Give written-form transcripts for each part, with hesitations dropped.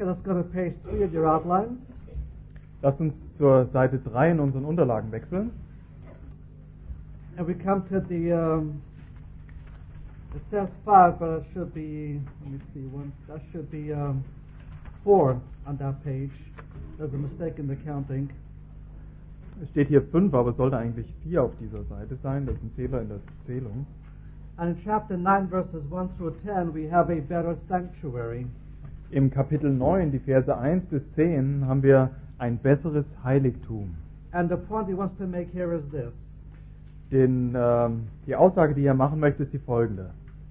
Okay, let's go to page 3 of your outlines. Lasst uns zur Seite 3 in unseren Unterlagen wechseln. And we come to the, it says 5, but it should be, let me see, that should be 4 on that page. There's a mistake in the counting. Es steht hier 5, aber es sollte eigentlich 4 auf dieser Seite sein. Das ist ein Fehler in der Zählung. And in chapter 9, verses 1 through 10, we have a better sanctuary. Im Kapitel 9, die Verse 1 bis 10, haben wir ein besseres Heiligtum. And the point he wants to make here is this. Die Aussage, die er machen möchte, ist die folgende.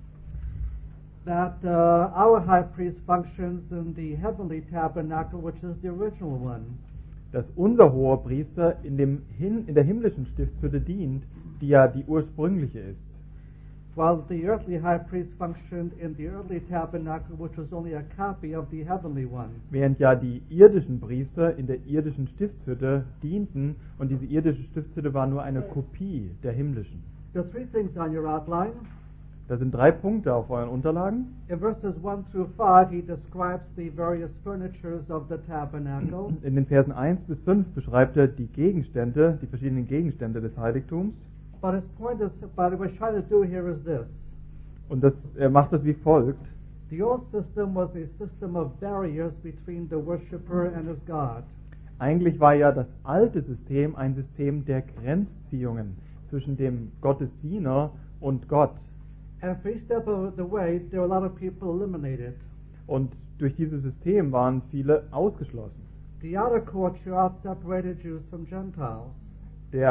That our high priest functions in the heavenly tabernacle, which is the original one. Dass unser Hoherpriester in der himmlischen Stiftshütte dient, die ja die ursprüngliche ist. While the earthly high priest functioned in the earthly tabernacle, which was only a copy of the heavenly one. Während ja die irdischen Priester in der irdischen Stiftshütte dienten und diese irdische Stiftshütte war nur eine Kopie der himmlischen. There are 3 things on your outline. Da sind 3 Punkte auf euren Unterlagen. In verses 1 through 5, he describes the various furnitures of the tabernacle. In den Versen 1 bis 5 beschreibt er die verschiedenen Gegenstände des Heiligtums. But his point is, what we're trying to do here is this. Und er macht das wie folgt. The old system was a system of barriers between the worshipper and his God. Eigentlich war ja das alte System ein System der Grenzziehungen zwischen dem Gottesdiener und Gott. And for each step of the way, there were a lot of people eliminated. Und durch dieses System waren viele ausgeschlossen. The outer courtyard separated Jews from Gentiles. Die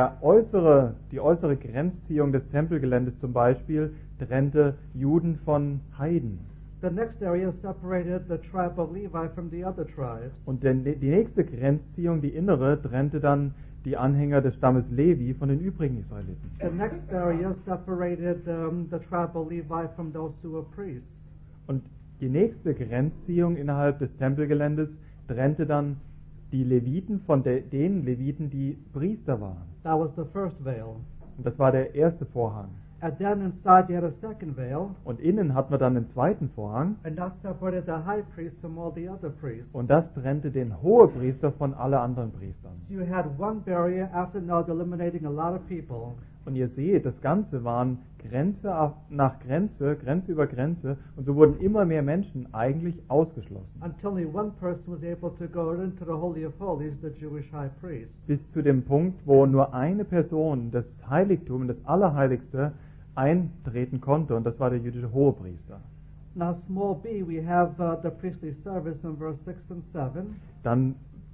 äußere Grenzziehung des Tempelgeländes zum Beispiel trennte Juden von Heiden. The next area separated the tribe of Levi from the other tribes. Und die nächste Grenzziehung, die innere, trennte dann die Anhänger des Stammes Levi von den übrigen Israeliten. The next area separated the tribe of Levi from those who were priests. Und die nächste Grenzziehung innerhalb des Tempelgeländes trennte dann die Leviten von den Leviten, die Priester waren. That was the first veil. Und das war der erste Vorhang. And then inside you had a second veil. Und innen hat man dann den zweiten Vorhang. And that separated the high priest from all the other priests. Und das trennte den Hohepriester von allen anderen Priestern. You had one barrier after another, eliminating a lot of people. Und ihr seht, das Ganze waren Grenze nach Grenze, Grenze über Grenze, und so wurden immer mehr Menschen eigentlich ausgeschlossen. Until only one person was able to go into the Holy of Holies, the Jewish high priest. Bis zu dem Punkt, wo nur eine Person das Heiligtum, das Allerheiligste, eintreten konnte, und das war der jüdische Hohepriester. Now, small b, we have the priestly service in verse 6 and 7. Dann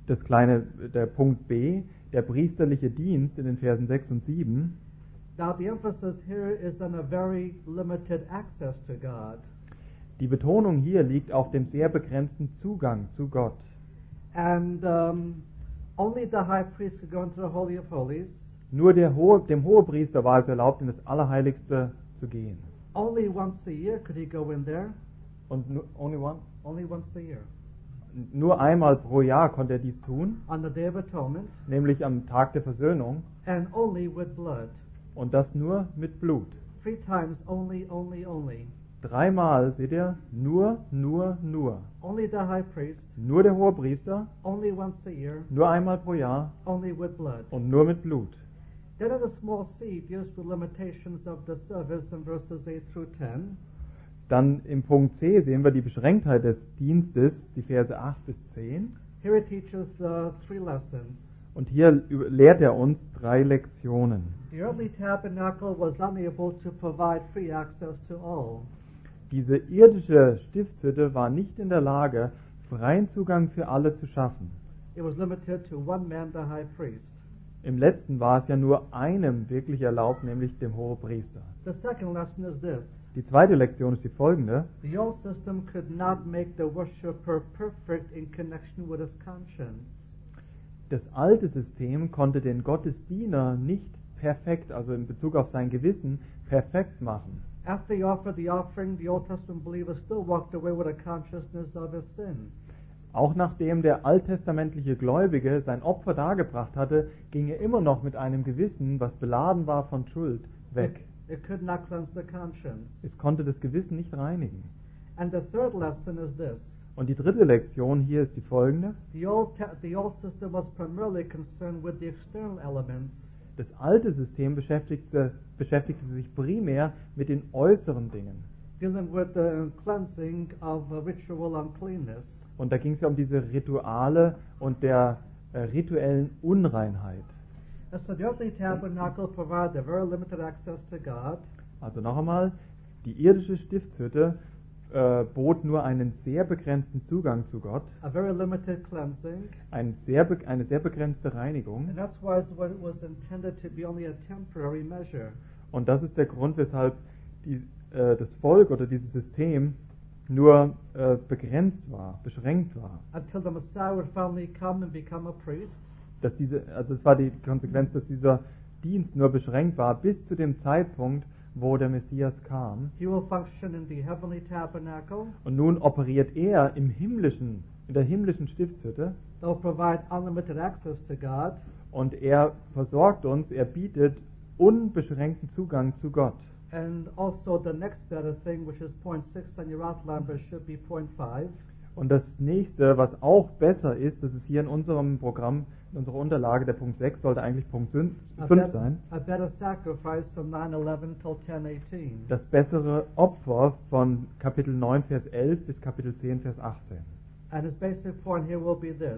der Punkt B, der priesterliche Dienst in den Versen 6 und 7. Now, the emphasis here is on a very limited access to God. Die Betonung hier liegt auf dem sehr begrenzten Zugang zu Gott. And only the high priest could go into the Holy of Holies. Nur dem Hohepriester war es erlaubt, in das Allerheiligste zu gehen. Only once a year could he go in there. Und only once a year. Nur einmal pro Jahr konnte er dies tun, on the Day of Atonement, nämlich am Tag der Versöhnung. and only with blood. Und das nur mit Blut. 3 times only. 3-mal, seht ihr, nur. Only the high priest, Nur der Hohepriester, only once a year, nur einmal pro Jahr only with blood. und nur mit Blut. Then in the small c, it deals with limitations of the service in verses 8 through 10. Dann im Punkt C sehen wir die Beschränktheit des Dienstes, die Verse 8 bis 10. Here it teaches 3 lessons. Und hier lehrt er uns 3 Lektionen. The earthly tabernacle was unable to provide free access to all. Diese irdische Stiftshütte war nicht in der Lage, freien Zugang für alle zu schaffen. It was limited to one man, the high priest. Im letzten war es ja nur einem wirklich erlaubt, nämlich dem Hohepriester. The second lesson is this. Die zweite Lektion ist die folgende. The old system could not make the worshipper perfect in connection with his conscience. Das alte System konnte den Gottesdiener nicht perfekt, also in Bezug auf sein Gewissen, perfekt machen. After he offered the offering, the Old Testament believer still walked away with a consciousness of his sin. Auch nachdem der alttestamentliche Gläubige sein Opfer dargebracht hatte, ging er immer noch mit einem Gewissen, was beladen war von Schuld, weg. It could not cleanse the conscience. Es konnte das Gewissen nicht reinigen. And the third lesson is this. Und die dritte Lektion hier ist die folgende. The old system was primarily concerned with the external elements. Das alte System beschäftigte sich primär mit den äußeren Dingen. Dealing with the cleansing of ritual uncleanness. Und da ging es ja um diese Rituale und der rituellen Unreinheit. And so the earthly tabernacle provided a very limited access to God. Also noch einmal, die irdische Stiftshütte bot nur einen sehr begrenzten Zugang zu Gott, A very limited cleansing. eine sehr begrenzte Reinigung. And that's why it was intended to be only a temporary measure. Und das ist der Grund, weshalb das Volk oder dieses System nur begrenzt war, beschränkt war. Until the Messiah would finally come and become a priest. Also es war die Konsequenz, dass dieser Dienst nur beschränkt war bis zu dem Zeitpunkt, wo der Messias kam. He will function in the heavenly tabernacle. Und nun operiert er in der himmlischen Stiftshütte. That will provide unlimited access to God. Und er versorgt uns, er bietet unbeschränkten Zugang zu Gott. And also the next better thing, which is point 6 on your outline, but should be point 5. Und das nächste, was auch besser ist, das ist hier in unserem Programm, in unserer Unterlage, der Punkt 6 sollte eigentlich Punkt 5 sein. A better sacrifice from 9:11 till 10:18. Das bessere Opfer von Kapitel 9, Vers 11 bis Kapitel 10, Vers 18. And his basic point here will be this.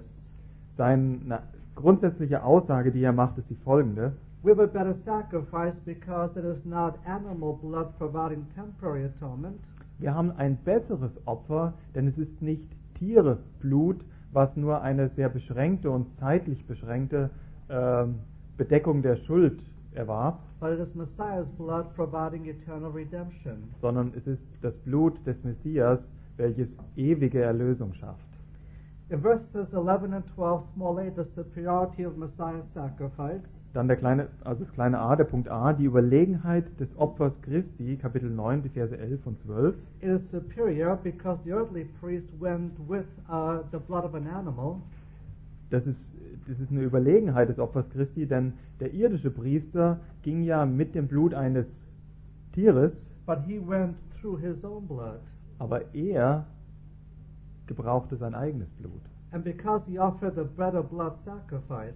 Seine grundsätzliche Aussage, die er macht, ist die folgende. We have a better sacrifice because it is not animal blood providing temporary atonement. Wir haben ein besseres Opfer, denn es ist nicht Tiereblut, was nur eine sehr beschränkte und zeitlich beschränkte Bedeckung der Schuld erwarb, But it is Messiah's blood providing eternal redemption. sondern es ist das Blut des Messias, welches ewige Erlösung schafft. In verses 11 and 12, small a, the superiority of Messiah's sacrifice. Dann das kleine a, der Punkt a, die Überlegenheit des Opfers Christi, Kapitel 9, die Verse 11 und 12. It is superior because the earthly priest went with the blood of an animal. Das ist eine Überlegenheit des Opfers Christi, denn der irdische Priester ging ja mit dem Blut eines Tieres, But he went through his own blood. aber er gebrauchte sein eigenes Blut. And because he offered a better blood sacrifice,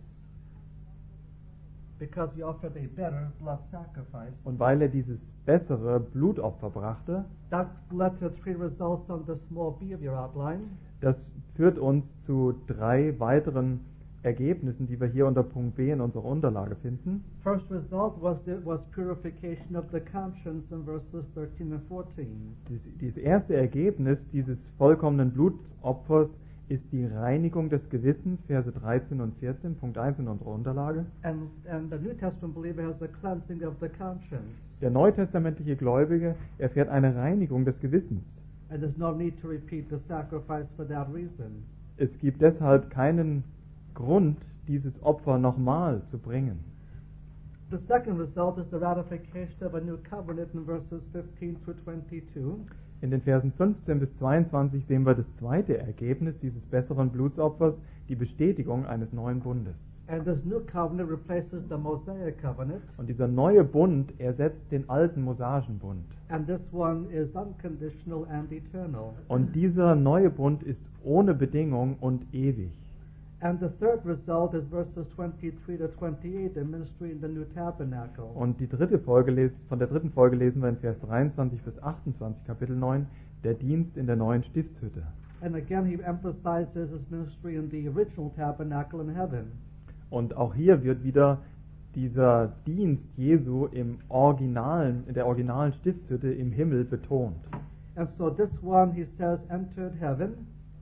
Und weil er dieses bessere Blutopfer brachte, that led to 3 results on the small b of your outline. das führt uns zu 3 weiteren Ergebnissen, die wir hier unter Punkt B in unserer Unterlage finden. First result was purification of the conscience in verses 13 and 14. Das erste Ergebnis dieses vollkommenen Blutopfers ist die Reinigung des Gewissens, Verse 13 und 14, Punkt 1 in unserer Unterlage. And the New Testament believer has the cleansing of the conscience. Der neutestamentliche Gläubige erfährt eine Reinigung des Gewissens. And there's no need to repeat the sacrifice for that reason. Es gibt deshalb keinen Grund, dieses Opfer nochmal zu bringen. The second result is the ratification of a new covenant in verses 15 through 22. In den Versen 15 bis 22 sehen wir das zweite Ergebnis dieses besseren Blutsopfers, die Bestätigung eines neuen Bundes. And this new covenant replaces the Mosaic covenant. Und dieser neue Bund ersetzt den alten mosaischen Bund. And this one is unconditional and eternal. Und dieser neue Bund ist ohne Bedingung und ewig. And the third result is verses 23 to 28, the ministry in the new tabernacle. Und von der dritten Folge lesen wir in Vers 23 bis 28, Kapitel 9, der Dienst in der neuen Stiftshütte. And again he emphasizes his ministry in the original tabernacle in heaven. Und auch hier wird wieder dieser Dienst Jesu in der originalen Stiftshütte im Himmel betont. And so this one, he says, entered heaven.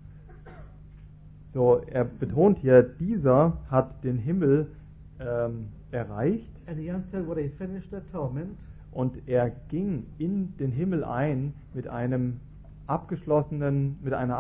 So, er betont hier, dieser hat den Himmel erreicht And he entered with a finished atonement. und er ging in den Himmel ein mit einem abgeschlossenen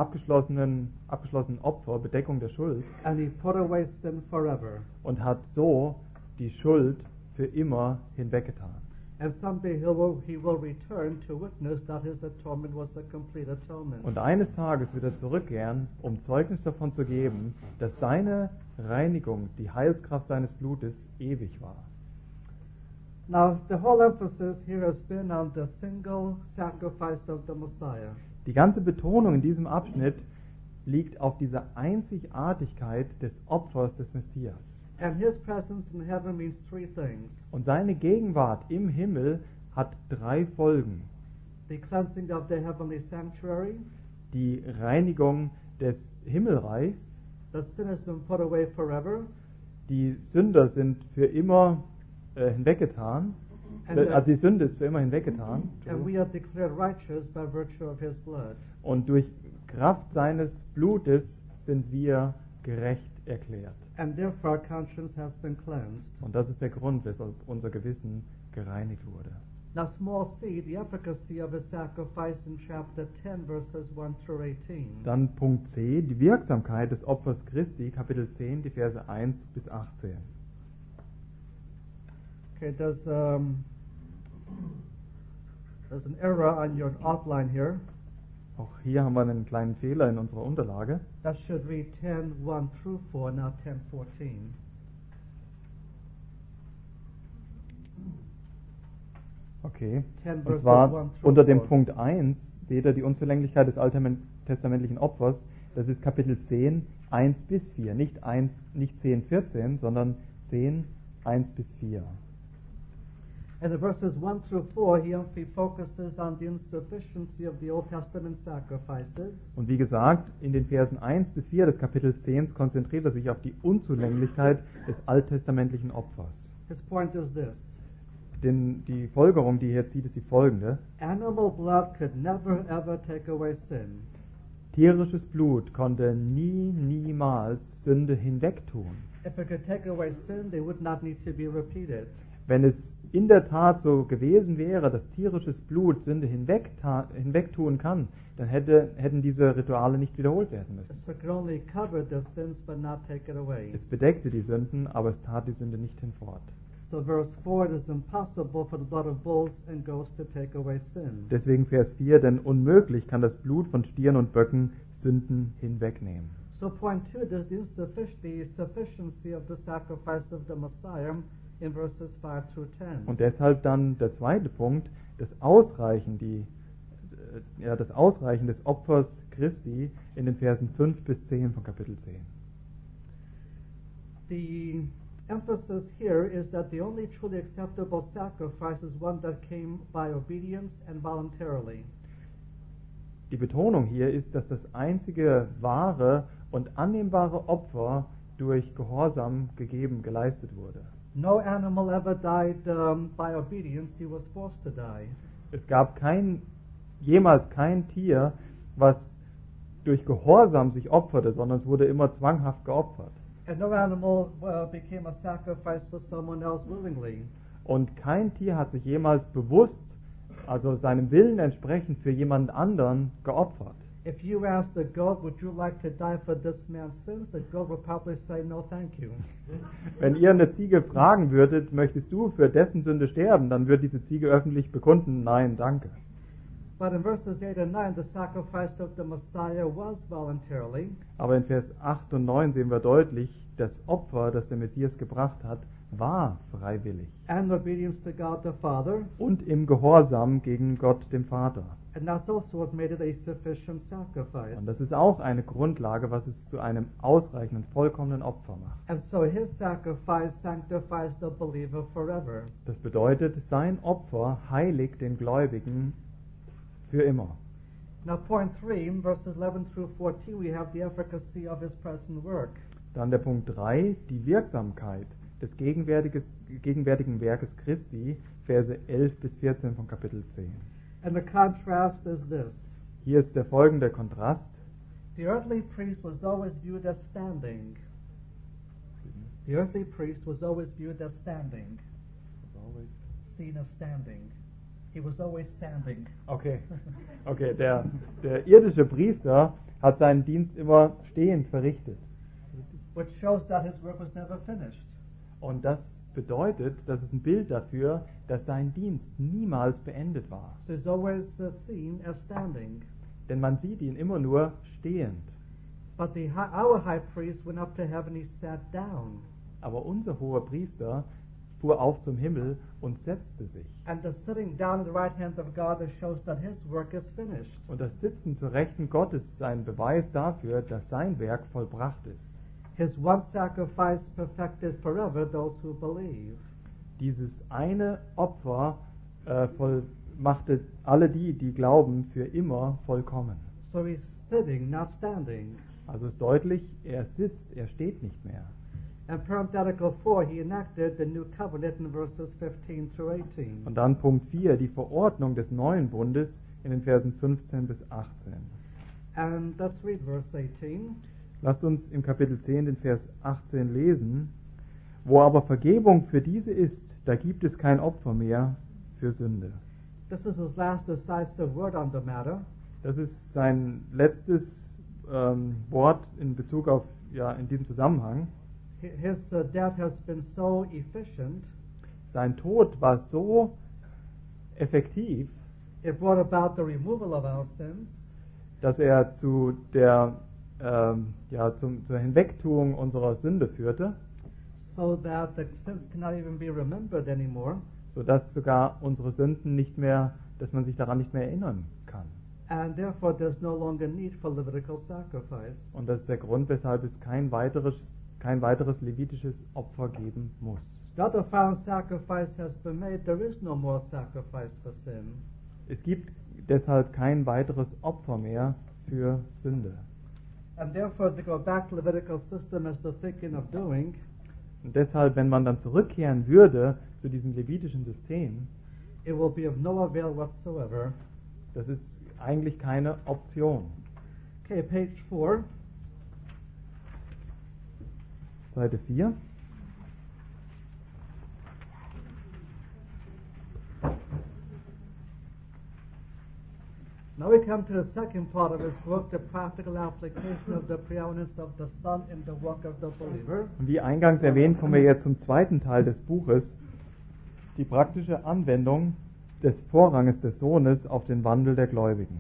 Opfer, Bedeckung der Schuld, And he put away sin forever. und hat so die Schuld für immer hinweggetan. And someday he will return to witness that his atonement was a complete atonement. Und eines Tages wird er zurückkehren, um Zeugnis davon zu geben, dass seine Reinigung, die Heilskraft seines Blutes, ewig war. Now, the whole emphasis here has been on the single sacrifice of the Messiah. Die ganze Betonung in diesem Abschnitt liegt auf dieser Einzigartigkeit des Opfers des Messias. And his presence in heaven means three things. Und seine Gegenwart im Himmel hat drei Folgen. The cleansing of the heavenly sanctuary, Die Reinigung des Himmelreichs, the sin has been put away forever, die Sünder sind für immer hinweggetan, also die Sünde ist für immer hinweggetan. and we are declared righteous by virtue of his blood. Und durch Kraft seines Blutes sind wir gerecht erklärt. And therefore our conscience has been cleansed. Und das ist der Grund, weshalb unser Gewissen gereinigt wurde. Now small c, the efficacy of his sacrifice in chapter 10 verses 1 through 18. Dann Punkt C, die Wirksamkeit des Opfers Christi, Kapitel 10, die Verse 1 bis 18. Okay, there's an error on your outline here. Auch hier haben wir einen kleinen Fehler in unserer Unterlage. That should read 10, 1 through 4, not 10, 14. Okay. 10 Und verses zwar 1 through unter dem 4. Punkt 1 seht ihr die Unzulänglichkeit des alttestamentlichen Opfers. Das ist Kapitel 10, 1 bis 4. Nicht 10, 14, sondern 10, 1 bis 4. And in verses 1 through 4, he focuses on the insufficiency of the Old Testament sacrifices. Und wie gesagt, in den Versen 1 bis 4 des Kapitels 10 konzentriert er sich auf die Unzulänglichkeit des alttestamentlichen Opfers. His point is this. Denn die Folgerung, die er hier zieht, ist die folgende. Animal blood could never ever take away sin. Tierisches Blut konnte niemals Sünde hinwegtun. If it could take away sin, they would not need to be repeated. Wenn es in der Tat so gewesen wäre, dass tierisches Blut Sünde hinwegtun kann, dann hätten diese Rituale nicht wiederholt werden müssen. So it could only cover the sins but not take it away. Es bedeckte die Sünden, aber es tat die Sünde nicht hinfort. So verse 4, it is impossible for the blood of bulls and goats to take away sin. Deswegen Vers 4, denn unmöglich kann das Blut von Stieren und Böcken Sünden hinwegnehmen. So point 2, there's the sufficiency of the sacrifice of the Messiah in verses 5 through 10. Und deshalb dann der zweite Punkt, das Ausreichen des Opfers Christi in den Versen 5 bis 10 von Kapitel 10. The emphasis here is that the only truly acceptable sacrifice is one that came by obedience and voluntarily. Die Betonung hier ist, dass das einzige wahre und annehmbare Opfer durch Gehorsam geleistet wurde. No animal ever died by obedience, he was forced to die. Es gab jemals kein Tier, was durch Gehorsam sich opferte, sondern es wurde immer zwanghaft geopfert. And no animal became a sacrifice for someone else willingly. Und kein Tier hat sich jemals bewusst, also seinem Willen entsprechend für jemand anderen geopfert. If you asked the goat, would you like to die for this man's sins, the goat would probably say, no, thank you. Wenn ihr eine Ziege fragen würdet, möchtest du für dessen Sünde sterben, dann wird diese Ziege öffentlich bekunden, nein, danke. But in verses 8 and 9, the sacrifice of the Messiah was voluntarily. Aber in Vers 8 und 9 sehen wir deutlich, das Opfer, das der Messias gebracht hat, war freiwillig. And obedience to God the Father. Und im Gehorsam gegen Gott, dem Vater. And that's also what made it a sufficient sacrifice. Und das ist auch eine Grundlage, was es zu einem ausreichenden, vollkommenen Opfer macht. And so his sacrifice sanctifies the believer forever. Das bedeutet, sein Opfer heiligt den Gläubigen für immer. Now point 3, verses 11 through 14, we have the efficacy of his present work. Dann der Punkt 3, die Wirksamkeit des gegenwärtigen Werkes Christi, Verse 11 bis 14 von Kapitel 10. And the contrast is this. Hier ist der folgende Kontrast. The earthly priest was always viewed as standing. The earthly priest was always viewed as standing. Seen as standing. He was always standing. Okay, der irdische Priester hat seinen Dienst immer stehend verrichtet. Which shows that his work was never finished. Und das bedeutet, das ist ein Bild dafür, dass sein Dienst niemals beendet war. So he's always seen as standing. Denn man sieht ihn immer nur stehend. But our high priest went up to heaven, he sat down. Aber unser hoher Priester fuhr auf zum Himmel und setzte sich. And the sitting down at the right hand of God shows that his work is finished. Und das Sitzen zur Rechten Gottes ist ein Beweis dafür, dass sein Werk vollbracht ist. His one sacrifice perfected forever those who believe. Dieses eine Opfer machte alle die glauben, für immer vollkommen. So he's sitting, not standing. Also ist deutlich, er sitzt, er steht nicht mehr. And parenthetical 4, he enacted the new covenant in verses 15 through 18. Und dann Punkt 4, die Verordnung des neuen Bundes in den Versen 15 bis 18. And let's read verse 18. Lasst uns im Kapitel 10 den Vers 18 lesen. Wo aber Vergebung für diese ist, da gibt es kein Opfer mehr für Sünde. This is his last decisive word on the matter. Das ist sein letztes Wort in Bezug auf, in diesem Zusammenhang. His death has been so efficient, Sein Tod war so effektiv, it brought about the removal of our sins, dass er zur Hinwegtuung unserer Sünde führte, so that the sins cannot even be remembered anymore. sodass sogar unsere Sünden dass man sich daran nicht mehr erinnern kann. And therefore there's no longer need for Levitical sacrifice. Und das ist der Grund, weshalb es kein weiteres levitisches Opfer geben muss. Now the final sacrifice has been made, there is no more sacrifice for sin. Es gibt deshalb kein weiteres Opfer mehr für Sünde. And therefore to go back to Levitical system as the thinking of doing, Und deshalb, wenn man dann zurückkehren würde zu diesem levitischen System, it will be of no avail whatsoever. das ist eigentlich keine Option. Okay, page 4. Seite 4. Now we come to the second part of his book, the practical application of the preeminence of the Son in the work of the believer. Und wie eingangs erwähnt, kommen wir jetzt zum zweiten Teil des Buches, die praktische Anwendung des Vorranges des Sohnes auf den Wandel der Gläubigen.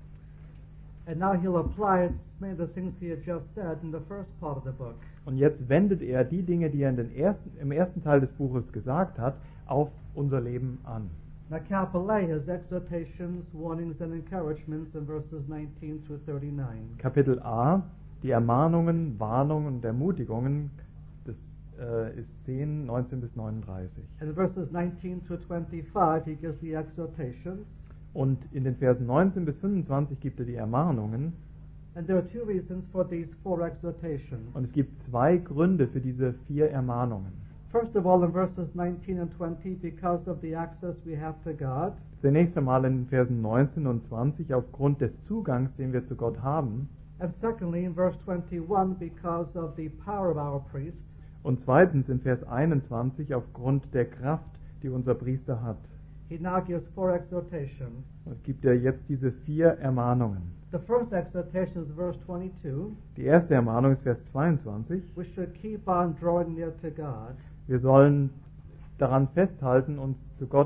And now he'll apply many of the things he had just said in the first part of the book. Und jetzt wendet er die Dinge, die er im ersten Teil des Buches gesagt hat, auf unser Leben an. Now capital A, his exhortations, warnings and encouragements in verses 19 through 39. Kapitel A, die Ermahnungen, Warnungen und Ermutigungen, das ist 10, 19 bis 39. And in verses 19 through 25, he gives the exhortations. Und in den Versen 19 bis 25 gibt er die Ermahnungen. And there are two reasons for these four exhortations. Und es gibt zwei Gründe für diese 4 Ermahnungen. First of all, in verses 19 and 20, because of the access we have to God. Zunächst einmal in den Versen 19 und 20 aufgrund des Zugangs, den wir zu Gott haben. And secondly, in verse 21, because of the power of our priest. Und zweitens in Vers 21 aufgrund der Kraft, die unser Priester hat. He now gives four exhortations. Und gibt er jetzt diese 4 Ermahnungen. The first exhortation is verse 22. Die erste Ermahnung ist Vers 22. We should keep on drawing near to God. Wir sollen daran festhalten, uns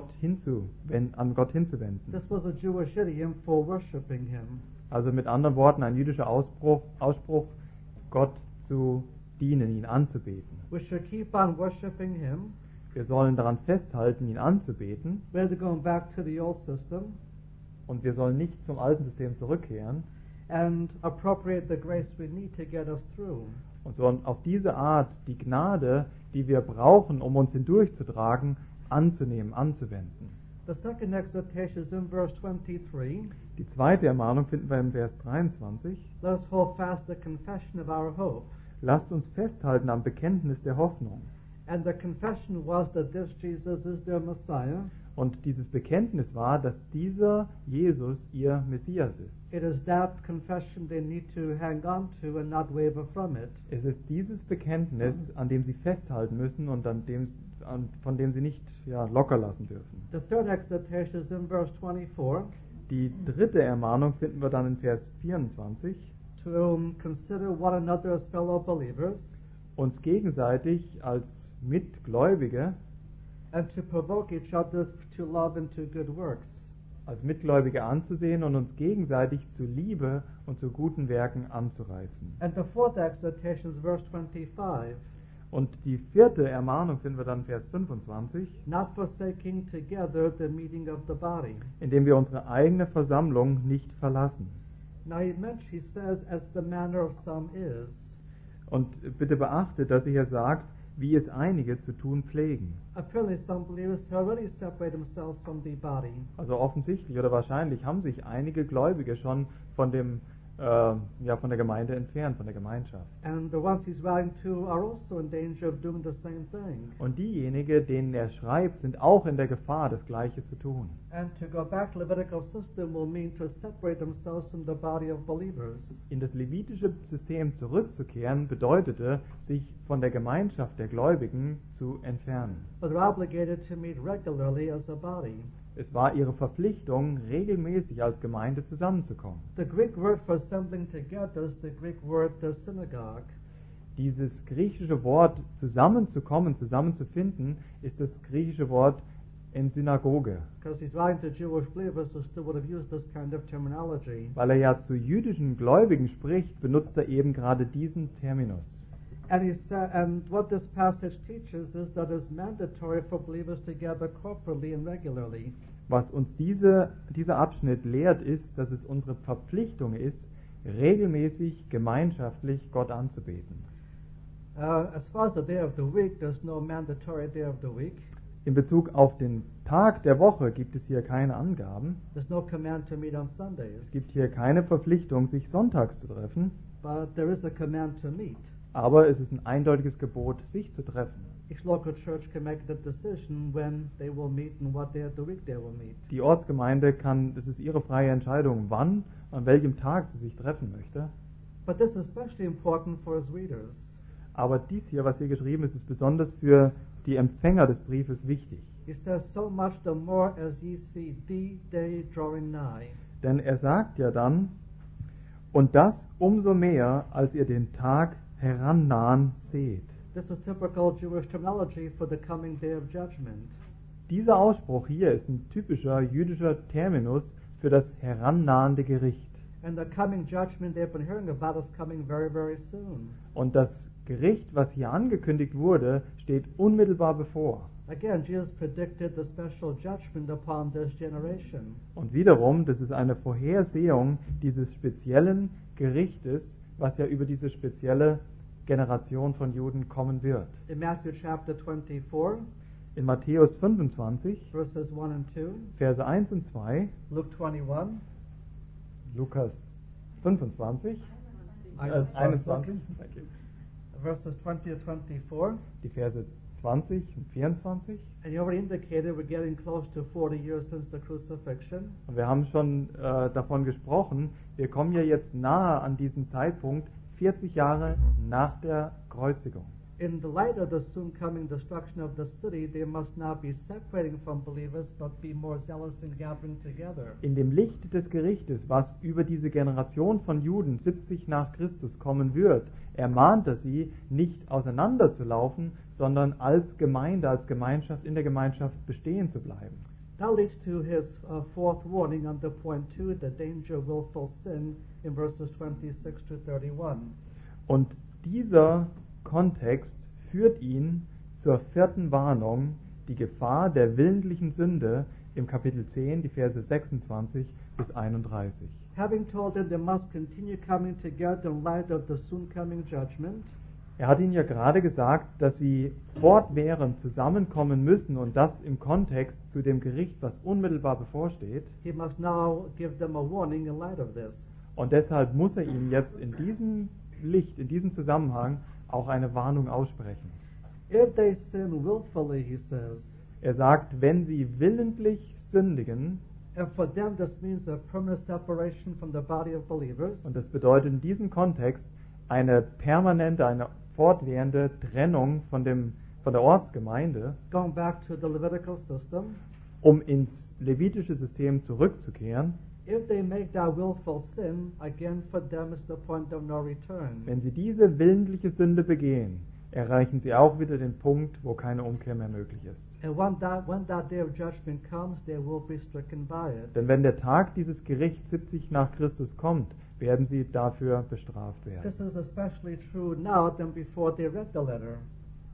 an Gott hinzuwenden. This was a Jewish idiom for worshiping Him. Also mit anderen Worten ein jüdischer Ausspruch, Gott zu dienen, ihn anzubeten. We should keep on worshiping Him. Wir sollen daran festhalten, ihn anzubeten. Rather going back to the old system Und wir sollen nicht zum alten System zurückkehren. and appropriate the grace we need to get us through. Und sollen auf diese Art die Gnade, die wir brauchen, um uns hindurchzutragen, anzunehmen, anzuwenden. The second exhortation is in verse 23. Die zweite Ermahnung finden wir im Vers 23. Let us hold fast the confession of our hope. Lasst uns festhalten am Bekenntnis der Hoffnung. And the confession was that this Jesus is their Messiah. Und dieses Bekenntnis war, dass dieser Jesus ihr Messias ist. It is that confession they need to hang on to and not waver from it. Es ist dieses Bekenntnis, an dem sie festhalten müssen und von dem sie nicht locker lassen dürfen. The third exhortation is in verse 24. Die dritte Ermahnung finden wir dann in Vers 24. To consider one another as fellow believers Uns gegenseitig als Mitgläubige, and to provoke each other to love and to good works. als Mitgläubige anzusehen und uns gegenseitig zu Liebe und zu guten Werken anzureizen. And the fourth exhortation is verse 25. Und die vierte Ermahnung finden wir dann Vers 25, not forsaking together the meeting of the body. indem wir unsere eigene Versammlung nicht verlassen. Now he says, as the manner of some is. Und bitte beachtet, dass er hier sagt, wie es einige zu tun pflegen. Apparently some believers have already separated themselves from the body. Also offensichtlich oder wahrscheinlich haben sich einige Gläubige schon von von der Gemeinde entfernt, von der Gemeinschaft. And the ones he's writing to are also in danger of doing the same thing. Und diejenigen, denen er schreibt, sind auch in der Gefahr, das Gleiche zu tun. And to go back to Levitical system will mean to separate themselves from the body of believers. In das levitische System zurückzukehren, bedeutete, sich von der Gemeinschaft der Gläubigen zu entfernen. But they're obligated to meet regularly as a body. Es war ihre Verpflichtung, regelmäßig als Gemeinde zusammenzukommen. The Greek word for assembling together is the Greek word the synagogue. Dieses griechische Wort zusammenzukommen, zusammenzufinden, ist das griechische Wort in Synagoge. Because he's writing to Jewish believers who still would have used this kind of terminology. Weil er ja zu jüdischen Gläubigen spricht, benutzt er eben gerade diesen Terminus. And what this passage teaches is that it's mandatory for believers to gather corporately and regularly. Was uns dieser Abschnitt lehrt, ist, dass es unsere Verpflichtung ist, regelmäßig gemeinschaftlich Gott anzubeten. As far as the day of the week, there's no mandatory day of the week. In Bezug auf den Tag der Woche gibt es hier keine Angaben. There's no command to meet on Sundays. Es gibt hier keine Verpflichtung, sich sonntags zu treffen. But there is a command to meet. Aber es ist ein eindeutiges Gebot, sich zu treffen. Each local church can make the decision when they will meet and what day of the week they will meet. Die Ortsgemeinde das ist ihre freie Entscheidung, wann, an welchem Tag sie sich treffen möchte. But this is especially important for his readers. Aber dies hier, was hier geschrieben ist, ist besonders für die Empfänger des Briefes wichtig. He says, so much the more as ye see the day drawing nigh. Denn er sagt ja dann, und das umso mehr, als ihr den Tag herannahen seht. This is typical Jewish terminology for the coming day of judgment. Dieser Ausspruch hier ist ein typischer jüdischer Terminus für das herannahende Gericht. And the coming judgment they've been hearing about is coming very, very soon. Und das Gericht, was hier angekündigt wurde, steht unmittelbar bevor. Again, Jesus predicted the special judgment upon this generation. Und wiederum, das ist eine Vorhersehung dieses speziellen Gerichtes, was ja über diese spezielle Generation von Juden kommen wird. In Matthew chapter 24, In Matthäus 25, verses 1 and 2, Verse 1 und 2, Luke 21, Lukas 25, 21, verses 20 to 24. die Verse 20 und 24. And you already indicated we're getting close to 40 years since the crucifixion. Und wir haben schon davon gesprochen, wir kommen ja jetzt nahe an diesen Zeitpunkt, 40 Jahre nach der Kreuzigung. In the light of the soon coming destruction of the city, they must not be separating from believers, but be more zealous in gathering together. In dem Licht des Gerichtes, was über diese Generation von Juden 70 nach Christus kommen wird, ermahnt er sie, nicht auseinanderzulaufen, sondern als Gemeinde, als Gemeinschaft, in der Gemeinschaft bestehen zu bleiben. That leads to his fourth warning under point 2, the danger of willful sin, in verses 26 to 31. Und dieser Kontext führt ihn zur vierten Warnung, die Gefahr der willentlichen Sünde im Kapitel 10, die Verse 26 bis 31. Having told them they must continue coming together in light of the soon coming judgment, Er hat ihnen ja gerade gesagt, dass sie fortwährend zusammenkommen müssen und das im Kontext zu dem Gericht, was unmittelbar bevorsteht. he must now give them a warning in light of this. Und deshalb muss er ihnen jetzt in diesem Licht, in diesem Zusammenhang auch eine Warnung aussprechen. If they sin willfully, he says, Er sagt, wenn sie willentlich sündigen, and for them this means a permanent separation from the body of believers, und das bedeutet in diesem Kontext eine permanente, eine fortwährende Trennung von der Ortsgemeinde, going back to the Levitical system, um ins levitische System zurückzukehren. if they make that willful sin, again for them is the point of no return. Wenn sie diese willentliche Sünde begehen, erreichen sie auch wieder den Punkt, wo keine Umkehr mehr möglich ist. And when that day of judgment comes, they will be stricken by it. Denn wenn der Tag dieses Gerichts 70 nach Christus kommt, werden sie dafür bestraft werden. This is especially true now than before they read the letter.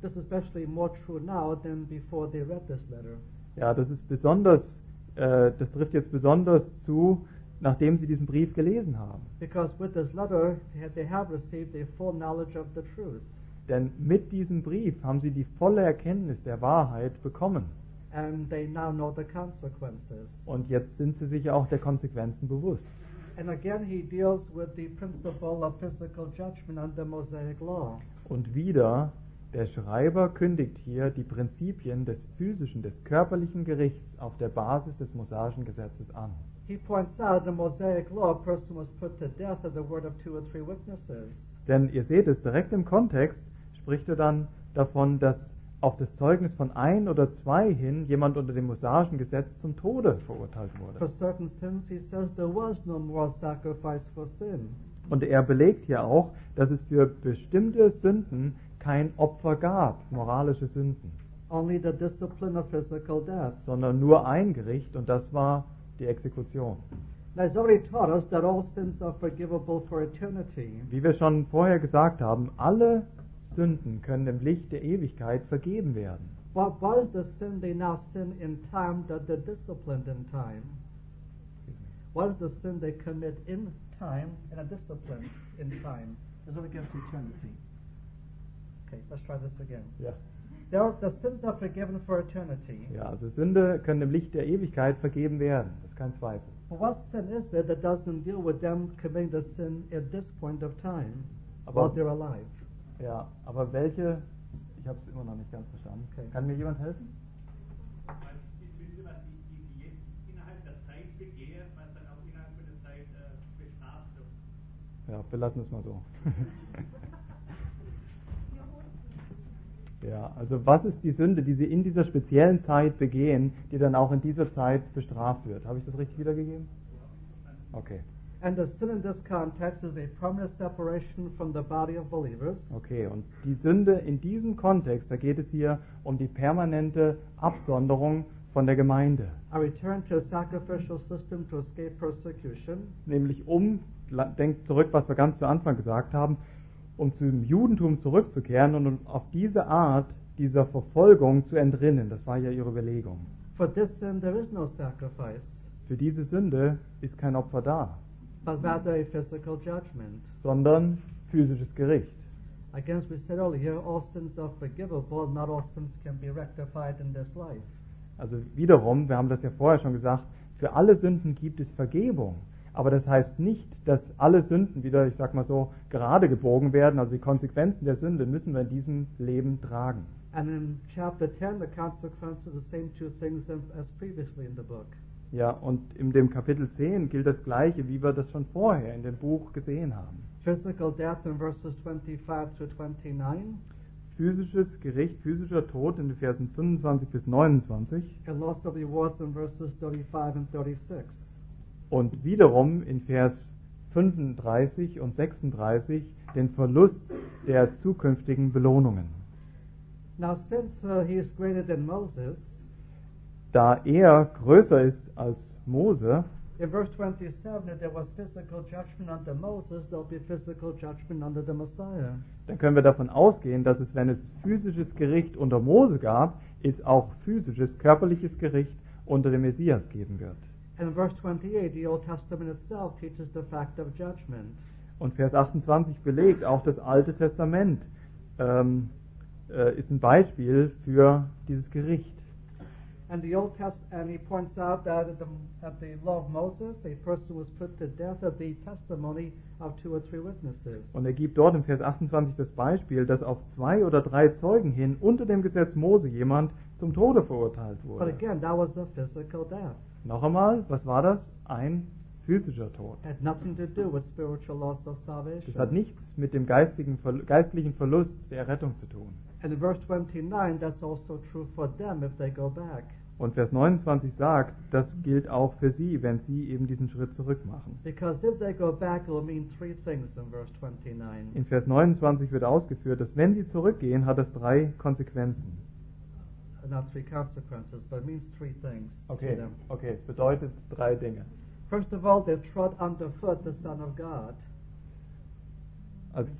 This is especially more true now than before they read this letter. Ja, das ist besonders, das trifft jetzt besonders zu, nachdem sie diesen Brief gelesen haben. Because with this letter, they have received a full knowledge of the truth. Denn mit diesem Brief haben sie die volle Erkenntnis der Wahrheit bekommen. And they now know the consequences. Und jetzt sind sie sich auch der Konsequenzen bewusst. And again, he deals with the principle of physical judgment under Mosaic law. Und wieder, der Schreiber kündigt hier die Prinzipien des physischen, des körperlichen Gerichts auf der Basis des mosaischen Gesetzes an. He points out in the Mosaic law, a person was put to death at the word of 2 or 3 witnesses. Denn ihr seht es, direkt im Kontext spricht er dann davon, dass auf das Zeugnis von 1 oder 2 hin jemand unter dem mosaischen Gesetz zum Tode verurteilt For wurde. certain sins, he says there was no moral sacrifice for sin. Und er belegt hier auch, dass es für bestimmte Sünden kein Opfer gab, moralische Sünden, Only the discipline of physical death. sondern nur ein Gericht, und das war die Exekution. Now, he's already taught us that all sins are forgivable for eternity. Wie wir schon vorher gesagt haben, alle Sünden können im Licht der Ewigkeit vergeben werden. What is the sin they now sin in time that they're disciplined in time? What is the sin they commit in time and are disciplined in time? Is it against eternity? Okay, let's try this again. Ja. The sins are forgiven for eternity. Ja, also Sünde können im Licht der Ewigkeit vergeben werden, das ist kein Zweifel. But what sin is it that doesn't deal with them committing the sin at this point of time while they're alive? Ja, aber welche, ich habe es immer noch nicht ganz verstanden. Okay. Kann mir jemand helfen? Was die Sünde, was die sie jetzt innerhalb der Zeit begehen, was dann auch innerhalb der Zeit bestraft wird. Ja, wir lassen es mal so. Ja, also was ist die Sünde, die sie in dieser speziellen Zeit begehen, die dann auch in dieser Zeit bestraft wird? Habe ich das richtig wiedergegeben? Okay. And the sin in this context is a permanent separation from the body of believers. Okay, und die Sünde in diesem Kontext, da geht es hier um die permanente Absonderung von der Gemeinde. A return to a sacrificial system to escape persecution. Nämlich denkt zurück, was wir ganz zu Anfang gesagt haben, um zum Judentum zurückzukehren und um auf diese Art dieser Verfolgung zu entrinnen. Das war ja ihre Überlegung. For this sin there is no sacrifice, Für diese Sünde ist kein Opfer da, but rather a physical judgment. sondern physisches Gericht. Again, as we said earlier, all sins are forgivable, not all sins can be rectified in this life. Also wiederum, wir haben das ja vorher schon gesagt, für alle Sünden gibt es Vergebung. Aber das heißt nicht, dass alle Sünden wieder, ich sag mal so, gerade gebogen werden. Also die Konsequenzen der Sünde müssen wir in diesem Leben tragen. And in chapter 10, the consequences are the same 2 things as previously in the book. Ja, und in dem Kapitel 10 gilt das Gleiche, wie wir das schon vorher in dem Buch gesehen haben. Physical death in verses 25 through 29, Physisches Gericht, physischer Tod in den Versen 25 bis 29 and loss of rewards in verses 35 and 36. und wiederum in Vers 35 und 36 den Verlust der zukünftigen Belohnungen. Now, since he is greater than Moses, Da er größer ist als Mose, in verse 27, if there was physical judgment under Moses, there'll be physical judgment under the Messiah. dann können wir davon ausgehen, dass es, wenn es physisches Gericht unter Mose gab, es auch physisches, körperliches Gericht unter dem Messias geben wird. And in verse 28, the Old Testament itself teaches the fact of judgment. Und Vers 28 belegt, auch das Alte Testament ist ein Beispiel für dieses Gericht. And he points out that at the law of Moses, a person was put to death at the testimony of 2 or 3 witnesses. Und er gibt dort im Vers 28 das Beispiel, dass auf 2 oder 3 Zeugen hin unter dem Gesetz Mose jemand zum Tode verurteilt But wurde. again, that was a physical death. Noch einmal, was war das? Ein physischer Tod. It had nothing to do with spiritual loss of Das hat salvation. nichts mit dem geistlichen Verlust der Rettung zu tun. And in verse 29, that's also true for them if they go back. Und Vers 29 sagt, das gilt auch für sie, wenn sie eben diesen Schritt zurück machen. Because if they go back, it will mean 3 things in verse 29. In Vers 29 wird ausgeführt, dass wenn sie zurückgehen, hat das 3 Konsequenzen. Not 3 consequences, but it means 3 things to them. Okay, es bedeutet 3 Dinge. First of all, they trod underfoot the Son of God. Als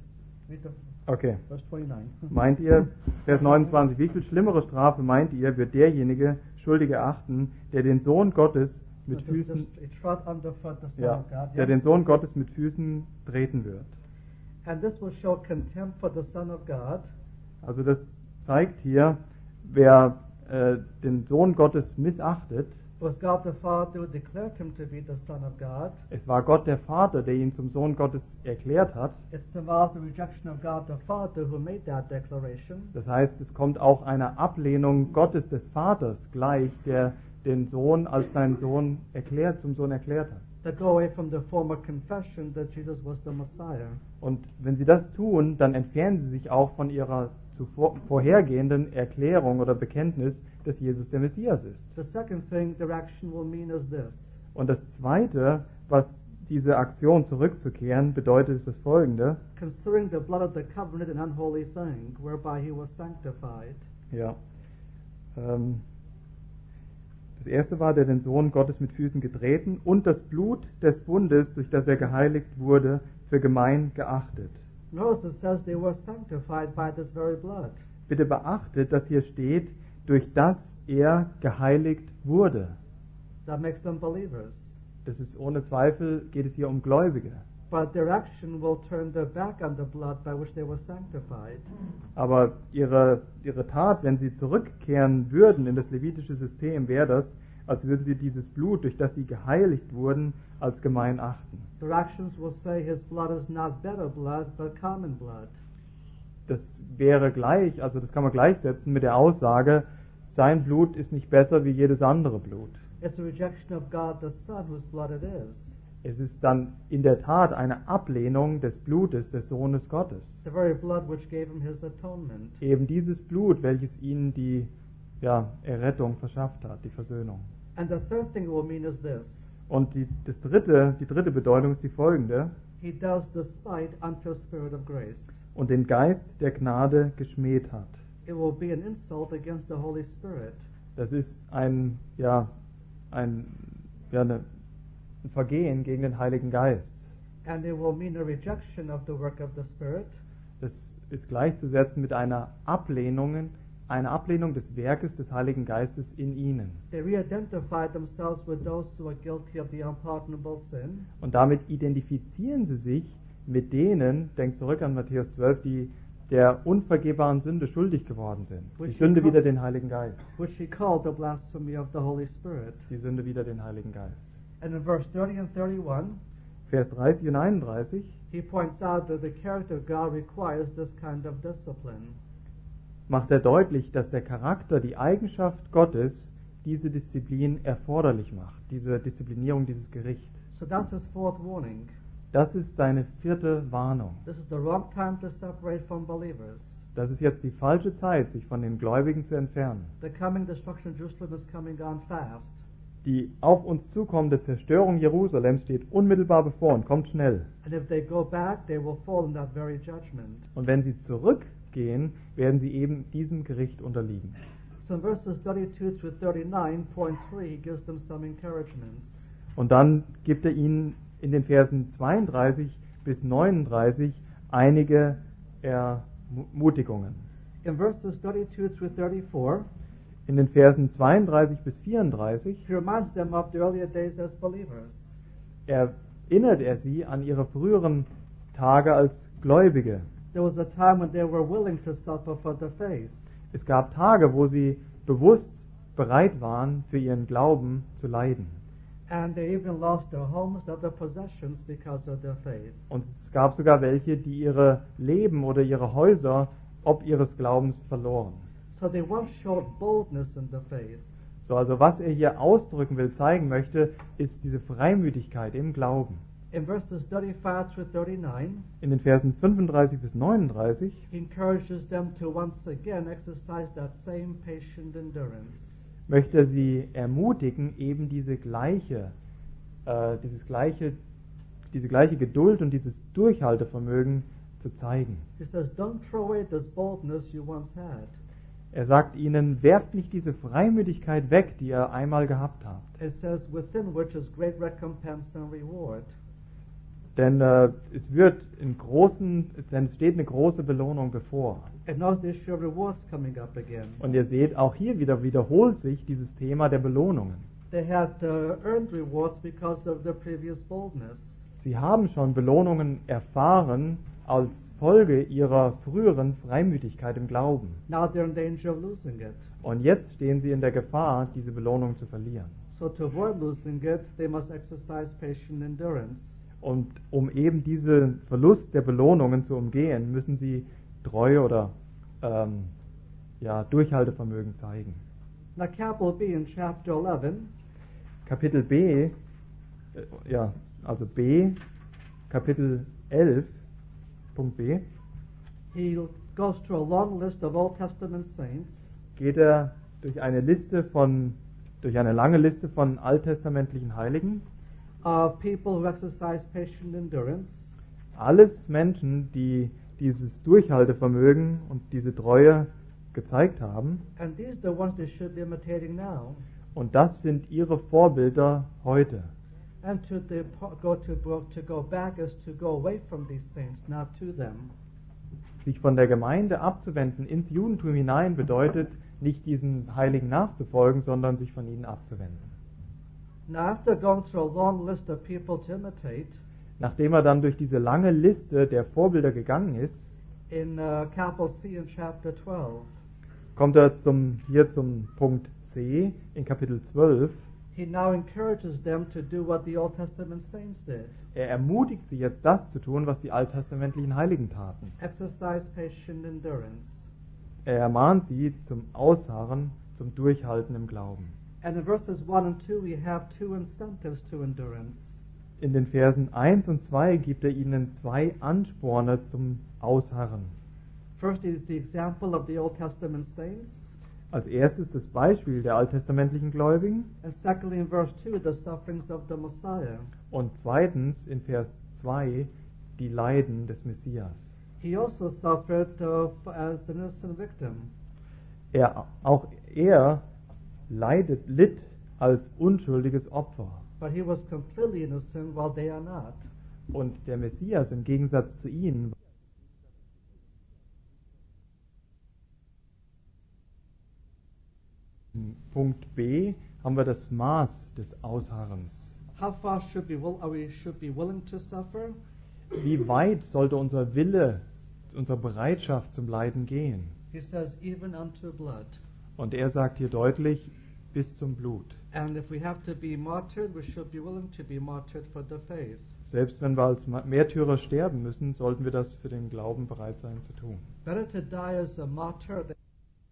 Read the Okay. verse 29. Meint ihr, Vers 29, wie viel schlimmere Strafe meint ihr, wird derjenige schuldig erachten, der den Sohn Gottes mit Füßen, He trod underfoot the Son ja, of God. der den Sohn Gottes mit Füßen treten wird? And this will show contempt for the Son of God. Also das zeigt hier, wer den Sohn Gottes missachtet, It was God the Father who declared him to be the Son of God. es war Gott der Vater, der ihn zum Sohn Gottes erklärt hat. It involves the rejection of God the Father who made that declaration. Das heißt, es kommt auch einer Ablehnung Gottes des Vaters gleich, der den Sohn als seinen Sohn zum Sohn erklärt hat. They go away from the former confession that Jesus was the Messiah. Und wenn sie das tun, dann entfernen sie sich auch von ihrer vorhergehenden Erklärung oder Bekenntnis, dass Jesus der Messias ist. The second thing their action will mean is this. Und das Zweite, was diese Aktion zurückzukehren, bedeutet, ist das Folgende. Considering the blood of the covenant an unholy thing, whereby he was sanctified. Ja. Das erste war, der den Sohn Gottes mit Füßen getreten und das Blut des Bundes, durch das er geheiligt wurde, für gemein geachtet. Notice it says they were sanctified by this very blood. Bitte beachtet, dass hier steht, durch das er geheiligt wurde. That makes them believers. Das ist ohne Zweifel, geht es hier um Gläubige. But their action will turn their back on the blood by which they were sanctified. Aber ihre Tat, wenn sie zurückkehren würden in das levitische System, wäre das, als würden sie dieses Blut, durch das sie geheiligt wurden, als gemein achten. Their actions will say his blood is not better blood, but common blood. Das wäre gleich, also das kann man gleichsetzen mit der Aussage, sein Blut ist nicht besser wie jedes andere Blut. It's a rejection of God the Son, whose blood it is. Es ist dann in der Tat eine Ablehnung des Blutes des Sohnes Gottes. The very blood which gave him his atonement. Eben dieses Blut, welches ihnen die Errettung verschafft hat, die Versöhnung. And the third thing it will mean is this. Und die dritte Bedeutung ist die folgende. He does despite unto a spirit of grace. Und den Geist der Gnade geschmäht hat. It will be an insult against the Holy Spirit. Das ist ein Vergehen gegen den Heiligen Geist. And it will mean a rejection of the work of the Spirit. Das ist gleichzusetzen mit einer Ablehnung des Werkes des Heiligen Geistes in ihnen. They re-identify themselves with those who are guilty of the unpardonable sin. Und damit identifizieren sie sich mit denen, denkt zurück an Matthäus 12, die der unvergebaren Sünde schuldig geworden sind. Die Sünde wider den Heiligen Geist. Which he called the blasphemy of the Holy Spirit. Die Sünde wider den Heiligen Geist. And in verse 30 and 31, Vers 30 und 31 he points out that the character of God requires this kind of discipline. macht er deutlich, dass der Charakter, die Eigenschaft Gottes, diese Disziplin erforderlich macht, diese Disziplinierung, dieses Gericht. So that's his fourth warning. Das ist seine vierte Warnung. This is the wrong time to separate from believers. Das ist jetzt die falsche Zeit, sich von den Gläubigen zu entfernen. The coming destruction of Jerusalem is coming on fast. Die auf uns zukommende Zerstörung Jerusalems steht unmittelbar bevor und kommt schnell. And if they go back, they will fall in that very judgment. Und wenn sie zurückgehen, werden sie eben diesem Gericht unterliegen. So in verses 32 through 39, point 3 gives them some encouragements. Und dann gibt er ihnen in den Versen 32 bis 39 einige Ermutigungen. In verses 32 through 34, In den Versen 32 bis 34 he reminds them of the earlier days as believers. erinnert er sie an ihre früheren Tage als Gläubige. There was a time when they were willing to suffer for the faith. Es gab Tage, wo sie bewusst bereit waren, für ihren Glauben zu leiden. And they even lost their homes, other possessions because of their faith. Und es gab sogar welche, die ihre Leben oder ihre Häuser ob ihres Glaubens verloren. So they once showed boldness in the faith. So, also was er hier ausdrücken will, zeigen möchte, ist diese Freimütigkeit im Glauben. In verses 35 through 39, In den Versen 35 bis 39 he encourages them to once again exercise that same patient endurance. möchte er sie ermutigen, eben diese gleiche Geduld und dieses Durchhaltevermögen zu zeigen. He says, don't throw away this boldness you once had. Er sagt ihnen, werft nicht diese Freimütigkeit weg, die ihr einmal gehabt habt. It says, within which is great recompense and reward. Denn es steht eine große Belohnung bevor. And notice the issue of rewards coming up again. Und ihr seht, auch hier wieder wiederholt sich dieses Thema der Belohnungen. They had earned rewards because of their previous boldness. Sie haben schon Belohnungen erfahren als Folge ihrer früheren Freimütigkeit im Glauben. Now they're in danger of losing it. Und jetzt stehen sie in der Gefahr, diese Belohnung zu verlieren. So to avoid losing it, they must exercise patient endurance. Und um eben diesen Verlust der Belohnungen zu umgehen, müssen sie Treue oder Durchhaltevermögen zeigen. Now capital B in chapter 11, Kapitel B, Kapitel 11, Punkt B, he goes through a long list of Old Testament saints, geht er durch eine lange Liste von alttestamentlichen Heiligen, people who exercise patient endurance, alles Menschen, die dieses Durchhaltevermögen und diese Treue gezeigt haben. and these are the ones they should be imitating now. Und das sind ihre Vorbilder heute. And to go back is to go away from these saints, not to them. Sich von der Gemeinde abzuwenden ins Judentum hinein bedeutet nicht diesen Heiligen nachzufolgen, sondern sich von ihnen abzuwenden. Now after going through a long list of people to imitate, Nachdem er dann durch diese lange Liste der Vorbilder gegangen ist, in capital C in chapter 12, kommt er zum Punkt C in Kapitel 12. he now encourages them to do what the Old Testament saints did. Er ermutigt sie jetzt, das zu tun, was die alttestamentlichen Heiligen taten. Exercise patient endurance. Er ermahnt sie zum Ausharren, zum Durchhalten im Glauben. And in verses 1 and 2 we have two incentives to endurance. In den Versen 1 und 2 gibt er ihnen zwei Ansporne zum Ausharren. First is the example of the Old Testament saints, Als erstes das Beispiel der alttestamentlichen Gläubigen and secondly in verse 2 the sufferings of the Messiah. und zweitens in Vers 2 die Leiden des Messias. He also suffered as an innocent victim. Auch er litt als unschuldiges Opfer. But he was completely innocent while they are not. Und der Messias im Gegensatz zu ihnen in Punkt B haben wir das Maß des Ausharrens. How far should be willing to suffer? Wie weit sollte unser Wille, unsere Bereitschaft zum Leiden gehen? He says even unto blood. Und er sagt hier deutlich, bis zum Blut. And if we have to be martyred, we should be willing to be martyred for the faith. Selbst wenn wir als Märtyrer sterben müssen, sollten wir das für den Glauben bereit sein zu tun. Better to die as a martyr than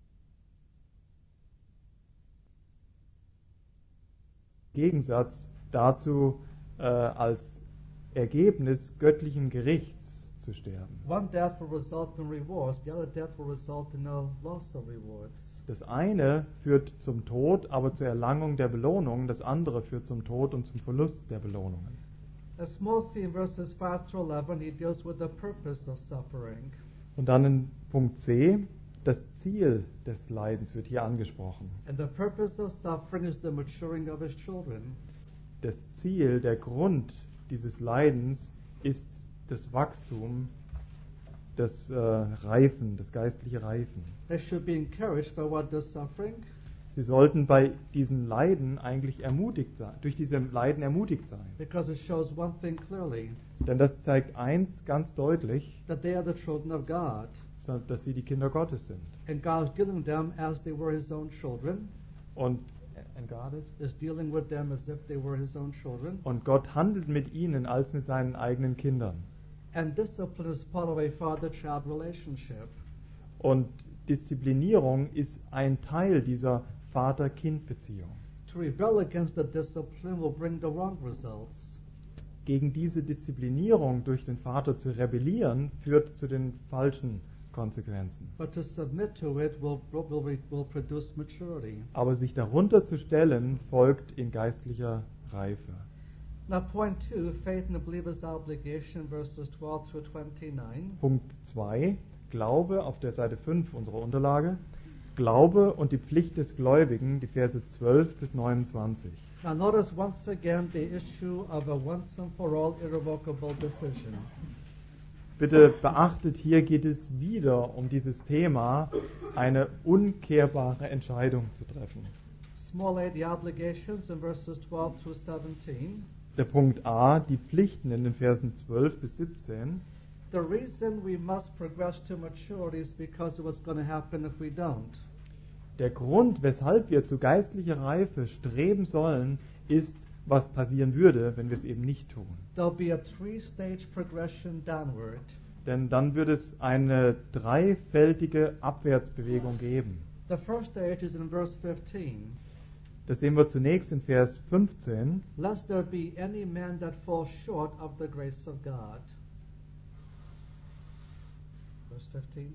Im Gegensatz dazu als Ergebnis göttlichen Gerichts zu sterben. one death will result in rewards, the other death will result in a loss of rewards. Das eine führt zum Tod, aber zur Erlangung der Belohnung. Das andere führt zum Tod und zum Verlust der Belohnungen. A small c in verses 5 to 11, he deals with the purpose of suffering. Und dann in Punkt C, das Ziel des Leidens wird hier angesprochen. And the purpose of suffering is the maturing of his children. Das Ziel, der Grund dieses Leidens ist das Wachstum, das Reifen, das geistliche Reifen. They should be encouraged by what they're suffering, Sie sollten bei diesen Leiden eigentlich ermutigt sein, durch diese Leiden ermutigt sein. because it shows one thing clearly, Denn das zeigt eins ganz deutlich, that they are the children of God. dass sie die Kinder Gottes sind. And God is dealing them as they were his own children, Und Gott is dealing with them as if they were his own children. Und Gott handelt mit ihnen als mit seinen eigenen Kindern. And discipline is part of a father-child relationship. Und Disziplinierung ist ein Teil dieser Vater-Kind-Beziehung. To rebel against the discipline will bring the wrong results. Gegen diese Disziplinierung durch den Vater zu rebellieren, führt zu den falschen Konsequenzen. But to submit to it will produce maturity. Aber sich darunter zu stellen, folgt in geistlicher Reife. Now point 2, faith in the believer's obligation, verses 12 through 29. Punkt 2, Glaube auf der Seite 5 unserer Unterlage. Glaube und die Pflicht des Gläubigen, die Verse 12 bis 29. Now notice once again the issue of a once and for all irrevocable decision. Bitte beachtet, hier geht es wieder um dieses Thema, eine umkehrbare Entscheidung zu treffen. Small a, the obligations in verses 12 through 17. Der Punkt A, die Pflichten in den Versen 12 bis 17. The reason we must progress to maturity is because of what's going to happen if we don't. Der Grund, weshalb wir zu geistlicher Reife streben sollen, ist, was passieren würde, wenn wir es eben nicht tun. There'll be a three-stage progression downward. Denn dann würde es eine dreifältige Abwärtsbewegung geben. The first stage is in verse 15. Das sehen wir zunächst in Vers 15. Lest there be any man that falls short of the grace of God. Verse 15.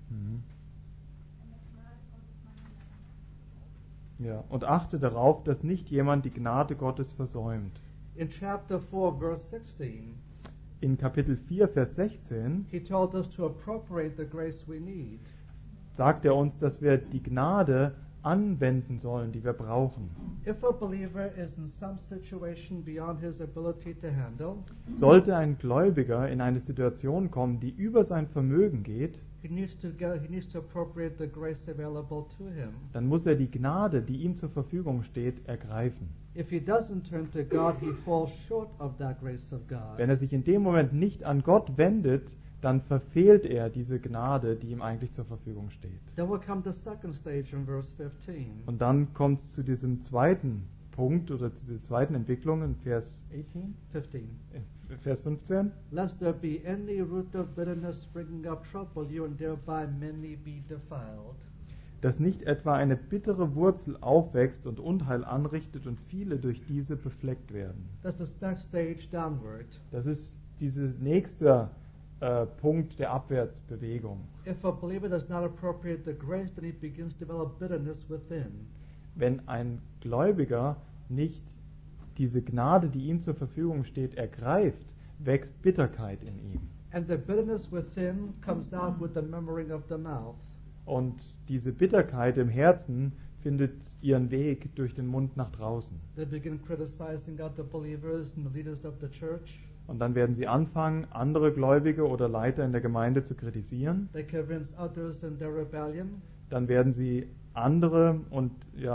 Ja, und achte darauf, dass nicht jemand die Gnade Gottes versäumt. In chapter 4, verse 16, In Kapitel 4, Vers 16 he told us to appropriate the grace we need. sagt er uns, dass wir die Gnade anwenden sollen, die wir brauchen. If a believer is in some situation beyond his ability to handle, Sollte ein Gläubiger in eine Situation kommen, die über sein Vermögen geht, he needs to appropriate the grace available to him. dann muss er die Gnade, die ihm zur Verfügung steht, ergreifen. If he doesn't turn to God, he falls short of that grace of God. Wenn er sich in dem Moment nicht an Gott wendet, dann verfehlt er diese Gnade, die ihm eigentlich zur Verfügung steht. Then will come the second stage in verse 15. Und dann kommt es zu diesem zweiten Punkt oder zu dieser zweiten Entwicklung in Vers 18, 15. Vers 15. Lest there be any root of bitterness springing up trouble you, and thereby many be defiled. Dass nicht etwa eine bittere Wurzel aufwächst und Unheil anrichtet und viele durch diese befleckt werden. That's the next stage downward. Das ist dieser nächste Punkt der Abwärtsbewegung. If a believer does not appropriate the grace, then he begins to develop bitterness within. Wenn ein Gläubiger nicht diese Gnade, die ihm zur Verfügung steht, ergreift, wächst Bitterkeit in ihm. And the bitterness within comes out with the murmuring of the mouth. Und diese Bitterkeit im Herzen findet ihren Weg durch den Mund nach draußen. They begin criticizing other believers and the leaders of the church. Und dann werden sie anfangen, andere Gläubige oder Leiter in der Gemeinde zu kritisieren. They convince others in their rebellion. Dann werden sie andere und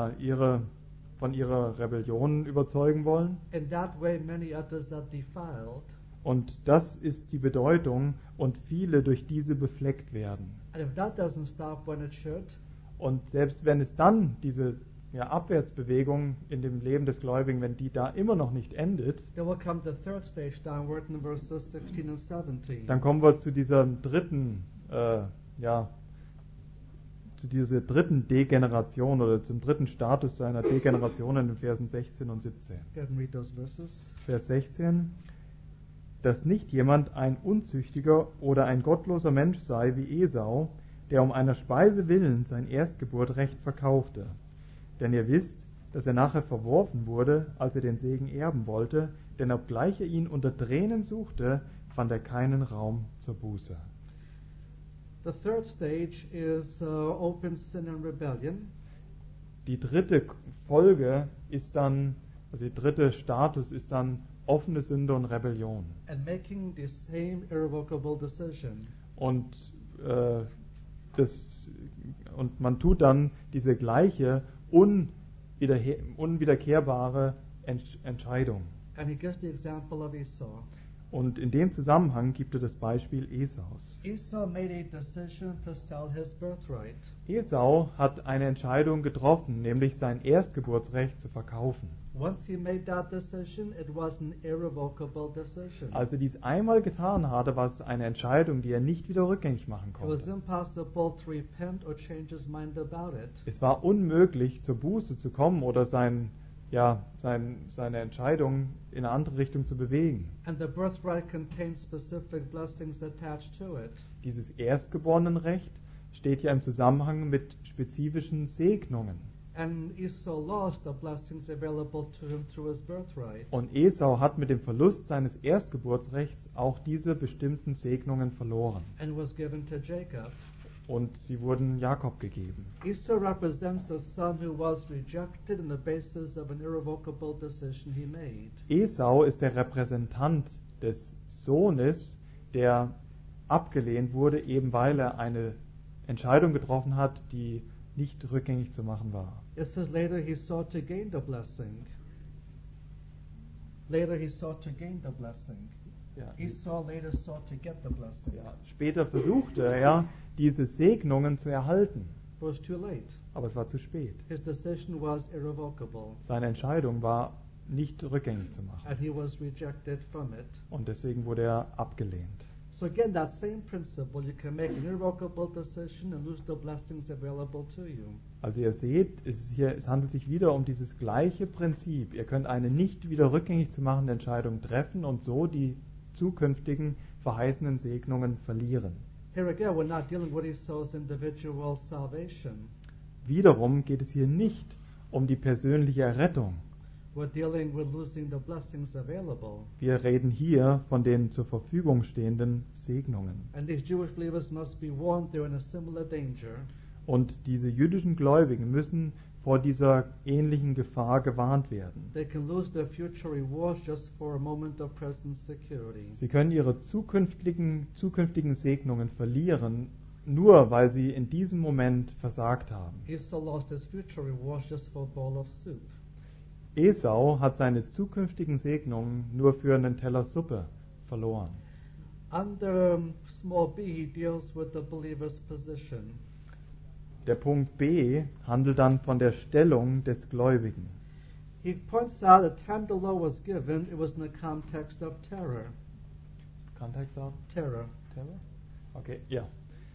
von ihrer Rebellion überzeugen wollen. In that way, many others are defiled. Und das ist die Bedeutung und viele durch diese befleckt werden. And if that doesn't stop when it should, Und selbst wenn es dann diese Abwärtsbewegung in dem Leben des Gläubigen, wenn die da immer noch nicht endet, then will come the third stage downward in verses 16 and 17. dann kommen wir zu dieser dritten Degeneration oder zum dritten Status seiner Degeneration in den Versen 16 und 17. Go ahead and read those verses. Vers 16, dass nicht jemand ein unzüchtiger oder ein gottloser Mensch sei wie Esau, der um einer Speise willen sein Erstgeburtrecht verkaufte. Denn ihr wisst, dass er nachher verworfen wurde, als er den Segen erben wollte, denn obgleich er ihn unter Tränen suchte, fand er keinen Raum zur Buße. The third stage is open sin and rebellion. Die dritte Folge ist dann, also der dritte Status ist dann offene Sünde und Rebellion. And making the same irrevocable decision. Und man tut dann diese gleiche unwiederkehrbare Entscheidung. And he gives the example of Esau. Und in dem Zusammenhang gibt er das Beispiel Esaus. Esau made a decision to sell his birthright. Esau hat eine Entscheidung getroffen, nämlich sein Erstgeburtsrecht zu verkaufen. Once he made that decision, it was an irrevocable decision. Als er dies einmal getan hatte, war es eine Entscheidung, die er nicht wieder rückgängig machen It was konnte. impossible to repent or change his mind about it. Es war unmöglich, zur Buße zu kommen oder seine Entscheidung in eine andere Richtung zu bewegen. And the birthright contains specific blessings attached to it. Dieses Erstgeborenenrecht steht ja im Zusammenhang mit spezifischen Segnungen. And Esau lost the blessings available to him through his birthright. Und Esau hat mit dem Verlust seines Erstgeburtsrechts auch diese bestimmten Segnungen verloren. And was given to Jacob. und sie wurden Jakob gegeben. Esau represents the son who was rejected on the basis of an irrevocable decision he made. Esau ist der Repräsentant des Sohnes, der abgelehnt wurde, eben weil er eine Entscheidung getroffen hat, die nicht rückgängig zu machen war. It says later he sought to gain the blessing. Later he sought to gain the blessing. Ja. Esau later sought to get the blessing. Ja, später versuchte er, diese Segnungen zu erhalten, It was too late. aber es war zu spät. His decision was irrevocable, Seine Entscheidung war nicht rückgängig zu machen and he was rejected from it. und deswegen wurde er abgelehnt. So again, that same principle, you can make an irrevocable decision and lose the blessings available to you. Also ihr seht, es handelt sich wieder um dieses gleiche Prinzip. Ihr könnt eine nicht wieder rückgängig zu machende Entscheidung treffen und so die zukünftigen verheißenen Segnungen verlieren. Here again, we're not dealing with Esau's individual salvation. Wiederum geht es hier nicht um die persönliche Errettung. We're dealing with losing the blessings available. Wir reden hier von den zur Verfügung stehenden Segnungen. And these Jewish believers must be warned they're in a similar danger. Und diese jüdischen Gläubigen müssen vor dieser ähnlichen Gefahr gewarnt werden. They can lose their future rewards just for a moment of present security. Sie können ihre zukünftigen Segnungen verlieren, nur weil sie in diesem Moment versagt haben. Esau lost his future rewards just for a bowl of soup. Esau hat seine zukünftigen Segnungen nur für einen Teller Suppe verloren. Under small b, he deals with the believer's position. Der Punkt B handelt dann von der Stellung des Gläubigen. He points out at the time the law was given, it was in the context of terror. Kontext auch? Terror. Terror? Okay, ja.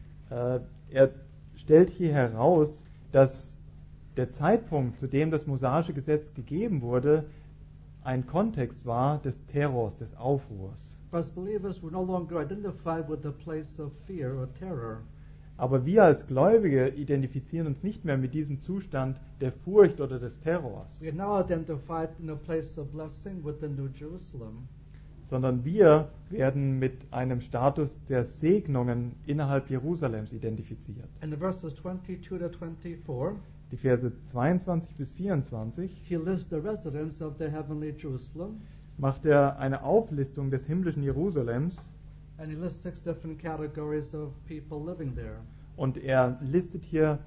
Er stellt hier heraus, dass der Zeitpunkt, zu dem das mosaische Gesetz gegeben wurde, ein Kontext war des Terrors, des Aufruhrs. But as believers, we're no longer identified with the place of fear or terror. Aber wir als Gläubige identifizieren uns nicht mehr mit diesem Zustand der Furcht oder des Terrors, We are now identified in a place of blessing with the New Jerusalem. sondern wir werden mit einem Status der Segnungen innerhalb Jerusalems identifiziert. In the verses 22 to 24, Die Verse 22 bis 24 he lists the residents of the heavenly Jerusalem, macht er eine Auflistung des himmlischen Jerusalems and he lists 6 different categories of people living there. und er listet hier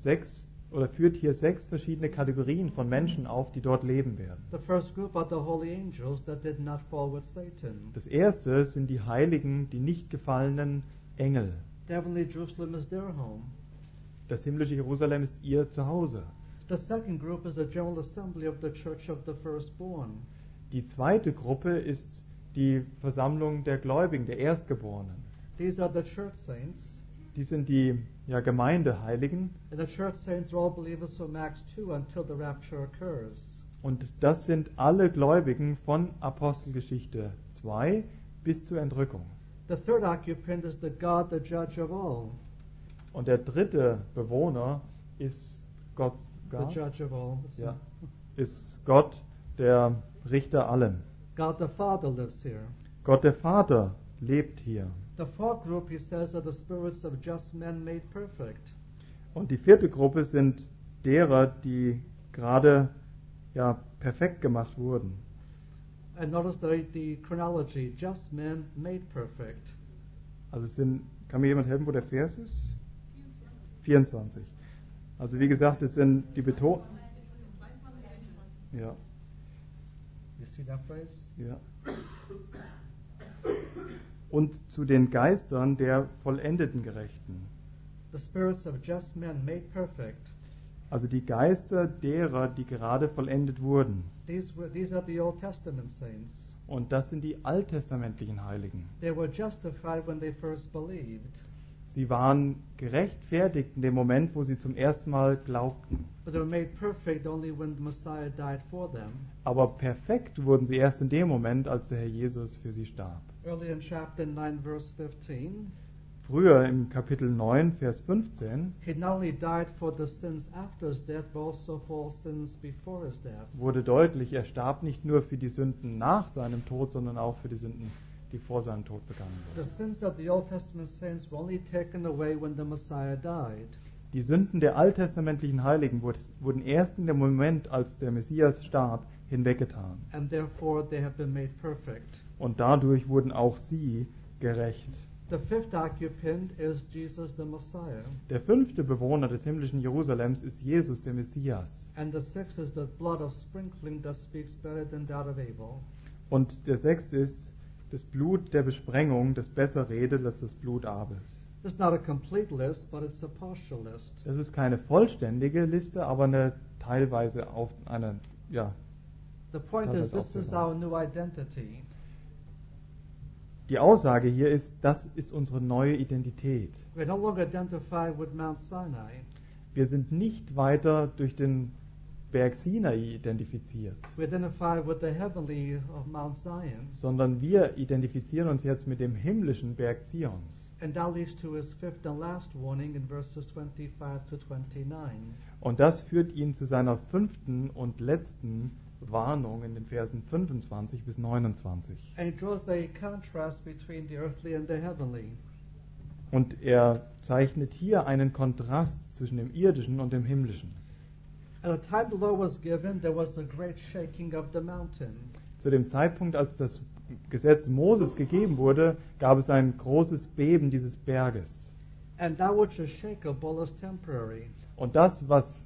führt hier 6 verschiedene Kategorien von Menschen auf, die dort leben werden. The first group are the holy angels that did not fall with Satan. Das erste sind die Heiligen, die nicht gefallenen Engel. The heavenly Jerusalem is their home. Das himmlische Jerusalem ist ihr Zuhause. The second group is the general assembly of the church of the firstborn. Die zweite Gruppe ist die Versammlung der Gläubigen, der Erstgeborenen. These are the church saints. Die sind die Gemeindeheiligen And the church saints are all believers from Acts 2 until the rapture occurs. und das sind alle Gläubigen von Apostelgeschichte 2 bis zur Entrückung. The third occupant is the God, the judge of all. Und der dritte Bewohner ist Gott, The judge of all. ja, ist Gott, der Richter allem. God the Father lives here. Gott der Vater lebt hier. The fourth group, he says, are the spirits of just men made perfect. Und die vierte Gruppe sind derer, die gerade perfekt gemacht wurden. And notice the chronology, just men made perfect. Also kann mir jemand helfen, wo der Vers ist? 24. Also wie gesagt, es sind die Betonung. Ja, You see that phrase? ja. Und zu den Geistern der vollendeten Gerechten. The spirits of just men made perfect. Also die Geister derer, die gerade vollendet wurden. These are the Old Testament saints. Und das sind die alttestamentlichen Heiligen. They were justified when they first believed, Sie waren gerechtfertigt in dem Moment, wo sie zum ersten Mal glaubten. but they were made perfect only when the Messiah died for them. Aber perfekt wurden sie erst in dem Moment, als der Herr Jesus für sie starb. Early in chapter 9, verse 15, Früher im Kapitel 9, Vers 15 he not only died for the sins after his death, but also for all sins before his death. wurde deutlich, er starb nicht nur für die Sünden nach seinem Tod, sondern auch für die Sünden die vor seinem Tod begangen The wurden. sins of the Old Testament saints were only taken away when the Messiah died. Die Sünden der alttestamentlichen Heiligen wurden erst in dem Moment, als der Messias starb, hinweggetan. And therefore they have been made perfect. Und dadurch wurden auch sie gerecht. The fifth occupant is Jesus the Messiah. Der 5. Bewohner des himmlischen Jerusalems ist Jesus, der Messias. And the sixth is the blood of sprinkling that speaks better than that of Abel. Und der 6. ist das Blut der Besprengung, das besser redet als das Blut Abels. It's not a complete list, but it's a partial list. Das ist keine vollständige Liste, aber eine teilweise The point is, this is our new identity. Die Aussage hier ist, das ist unsere neue Identität. We're no longer identified with Mount Sinai. Wir sind nicht weiter durch den Berg Sinai identifiziert, We identify with the heavenly of Mount Zion. sondern wir identifizieren uns jetzt mit dem himmlischen Berg Zions. And that leads to his fifth and last warning in verses 25 to 29. Und das führt ihn zu seiner 5. und letzten Warnung in den Versen 25 bis 29. And he draws a contrast between the earthly and the heavenly. Und er zeichnet hier einen Kontrast zwischen dem irdischen und dem himmlischen. At the time the law was given, there was a great shaking of the mountain. Zu dem Zeitpunkt, als das Gesetz Moses gegeben wurde, gab es ein großes Beben dieses Berges. And that which is shakeable is temporary. Und das, was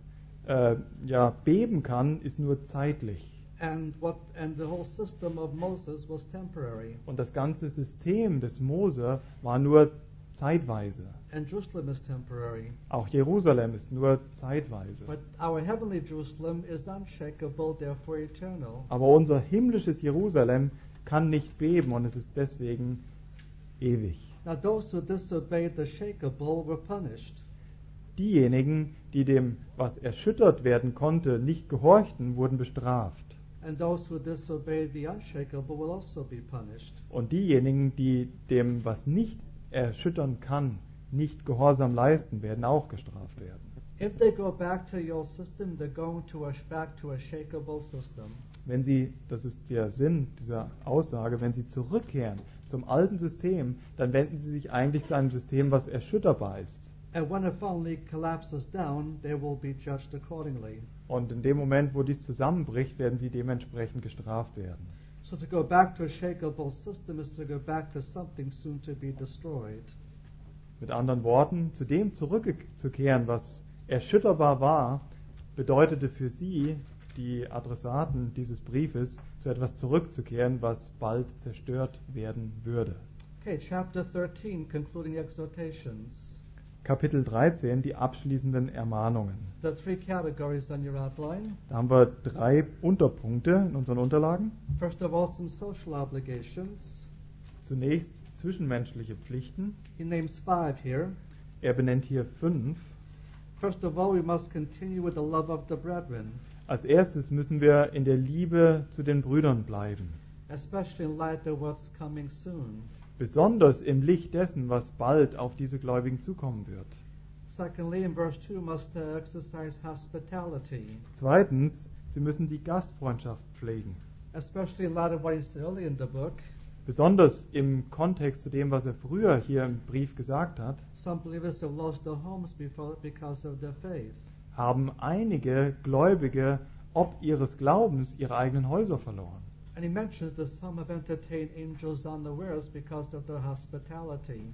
beben kann, ist nur zeitlich. And the whole system of Moses was temporary. Und das ganze System des Mose war nur zeitweise. And Jerusalem is temporary. Auch Jerusalem ist nur zeitweise. But our heavenly Jerusalem is unshakable, therefore eternal. Aber unser himmlisches Jerusalem kann nicht beben und es ist deswegen ewig. Now those who disobeyed the shakable were punished. Diejenigen, die dem, was erschüttert werden konnte, nicht gehorchten, wurden bestraft. And those who disobeyed the unshakable will also be punished. Und diejenigen, die dem, was nicht erschüttern kann, nicht Gehorsam leisten, werden auch gestraft werden. If they go back to the old system, they're going back to a shakable system. Wenn sie, das ist der Sinn dieser Aussage, wenn sie zurückkehren zum alten System, dann wenden sie sich eigentlich zu einem System, was erschütterbar ist. And when it finally collapses down, they will be judged accordingly. Und in dem Moment, wo dies zusammenbricht, werden sie dementsprechend gestraft werden. So to go back to a shakable system is to go back to something soon to be destroyed. Mit anderen Worten, zu dem zurückzukehren, was erschütterbar war, bedeutete für sie, die Adressaten dieses Briefes, zu etwas zurückzukehren, was bald zerstört werden würde. Okay, chapter 13, concluding exhortations. Kapitel 13, die abschließenden Ermahnungen. The three categories on your outline. Da haben wir 3 Unterpunkte in unseren Unterlagen. First of all, some social obligations. Zunächst zwischenmenschliche Pflichten. He names 5 here. Er benennt hier 5. First of all, we must continue with the love of the brethren, Als erstes müssen wir in der Liebe zu den Brüdern bleiben. especially in light of what's coming soon. Besonders im Licht dessen, was bald auf diese Gläubigen zukommen wird. Secondly, in verse 2, must exercise hospitality, Zweitens, sie müssen die Gastfreundschaft pflegen. especially in light of what he said earlier in the book. Besonders im Kontext zu dem, was er früher hier im Brief gesagt hat, Some believers have lost their homes because of their faith. haben einige Gläubige ob ihres Glaubens ihre eigenen Häuser verloren. And he mentions that some have entertained angels unawares because of their hospitality.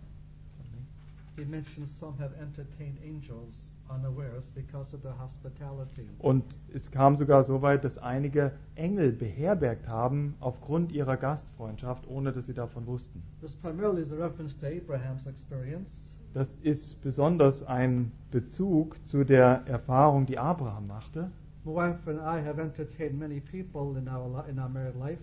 He mentions some have entertained angels unawares because of their hospitality. Und es kam sogar so weit, dass einige Engel beherbergt haben aufgrund ihrer Gastfreundschaft, ohne dass sie davon wussten. This primarily is a reference to Abraham's experience. Das ist besonders ein Bezug zu der Erfahrung, die Abraham machte. My wife and I have entertained many people in our married life.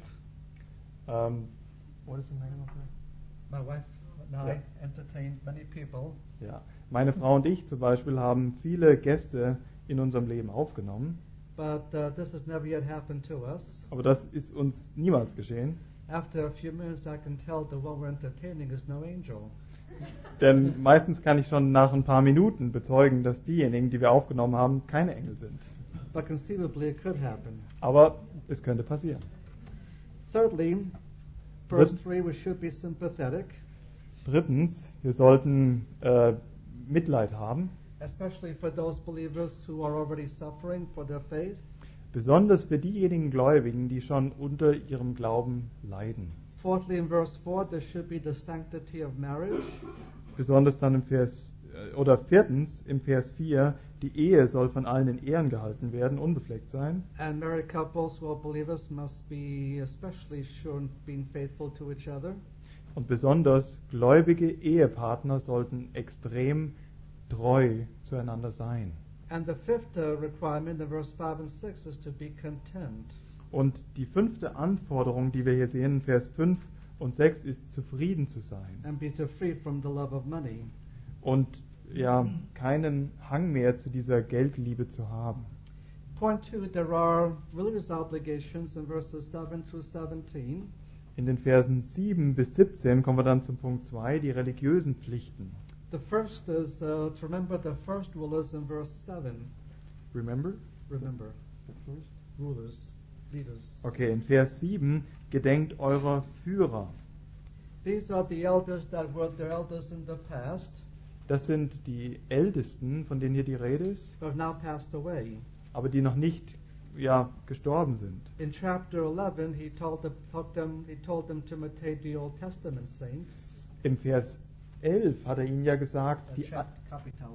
What is the name of that? My wife and I Yeah. entertained many people. Ja, meine Frau und ich zum Beispiel haben viele Gäste in unserem Leben aufgenommen, But this has never yet happened to us. aber das ist uns niemals geschehen. After a few minutes, I can tell the one we're entertaining is no angel. Denn meistens kann ich schon nach ein paar Minuten bezeugen, dass diejenigen, die wir aufgenommen haben, keine Engel sind. But conceivably, it could happen. Aber es könnte passieren. Thirdly, Verse 3, we should be sympathetic, Drittens, wir sollten Mitleid haben, especially for those believers who are already suffering for their faith. besonders für diejenigen Gläubigen, die schon unter ihrem Glauben leiden. Fourthly, in verse 4, there should be the sanctity of marriage. Besonders dann viertens, im Vers 4, die Ehe soll von allen in Ehren gehalten werden, unbefleckt sein. And married couples who are believers must be especially sure in being faithful to each other. Und besonders gläubige Ehepartner sollten extrem treu zueinander sein. And the fifth requirement in verse 5 and 6 is to be content. Und die fünfte Anforderung, die wir hier sehen, in Vers 5 und 6, ist zufrieden zu sein. And be free from the love of money. Und ja, keinen Hang mehr zu dieser Geldliebe zu haben. Point 2, there are religious obligations in verses 7 through 17. In den Versen 7 bis 17 kommen wir dann zum Punkt 2, die religiösen Pflichten. The first is to remember the first rulers in verse 7. Remember? Remember, rulers, leaders. Okay, in Vers 7, gedenkt eurer Führer. These are the elders that were the elders in the past, Das sind die Ältesten, von denen hier die Rede ist, who have now passed away. aber die noch nicht gestorben sind. In chapter 11, he told them to imitate the Old Testament saints. Im Vers 11 hat er ihnen ja gesagt, Kapitel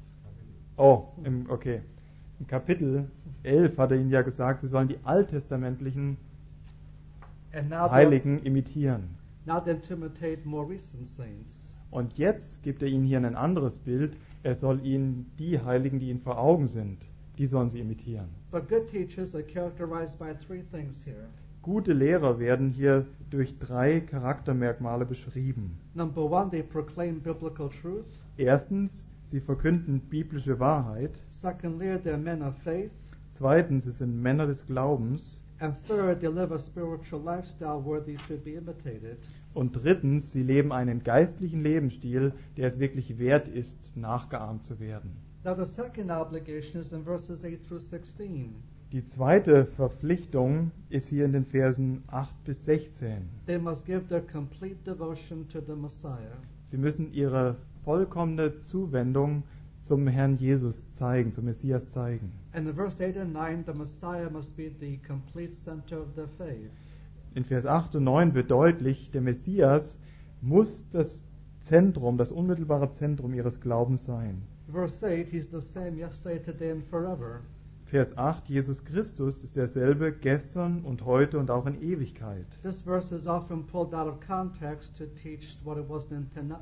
11. Im Kapitel 11 hat er ihnen ja gesagt, sie sollen die alttestamentlichen And now Heiligen imitieren. then to imitate more recent saints. Und jetzt gibt er ihnen hier ein anderes Bild. Er soll ihnen die Heiligen, die ihnen vor Augen sind, die sollen sie imitieren. But good teachers are characterized by three things here. Gute Lehrer werden hier durch 3 Charaktermerkmale beschrieben. Number 1, they proclaim biblical truth. Erstens, sie verkünden biblische Wahrheit. Secondly, they're men of faith. Zweitens, es sind Männer des Glaubens. And third, they live a spiritual lifestyle worthy to be imitated. Und drittens, sie leben einen geistlichen Lebensstil, der es wirklich wert ist, nachgeahmt zu werden. Now the second obligation is in verses 8 through 16. Die zweite Verpflichtung ist hier in den Versen 8 bis 16. They must give their complete devotion to the Messiah. Sie müssen ihre vollkommene Zuwendung zum Herrn Jesus zeigen, zum Messias zeigen. And in verse 8 and 9, the Messiah must be the complete center of their faith. In Vers 8 und 9 wird deutlich, der Messias muss das Zentrum, das unmittelbare Zentrum ihres Glaubens sein. Verse 8, he's the same yesterday, today and forever. Vers 8, Jesus Christus ist derselbe gestern und heute und auch in Ewigkeit. This verse is often pulled out of context to teach what it was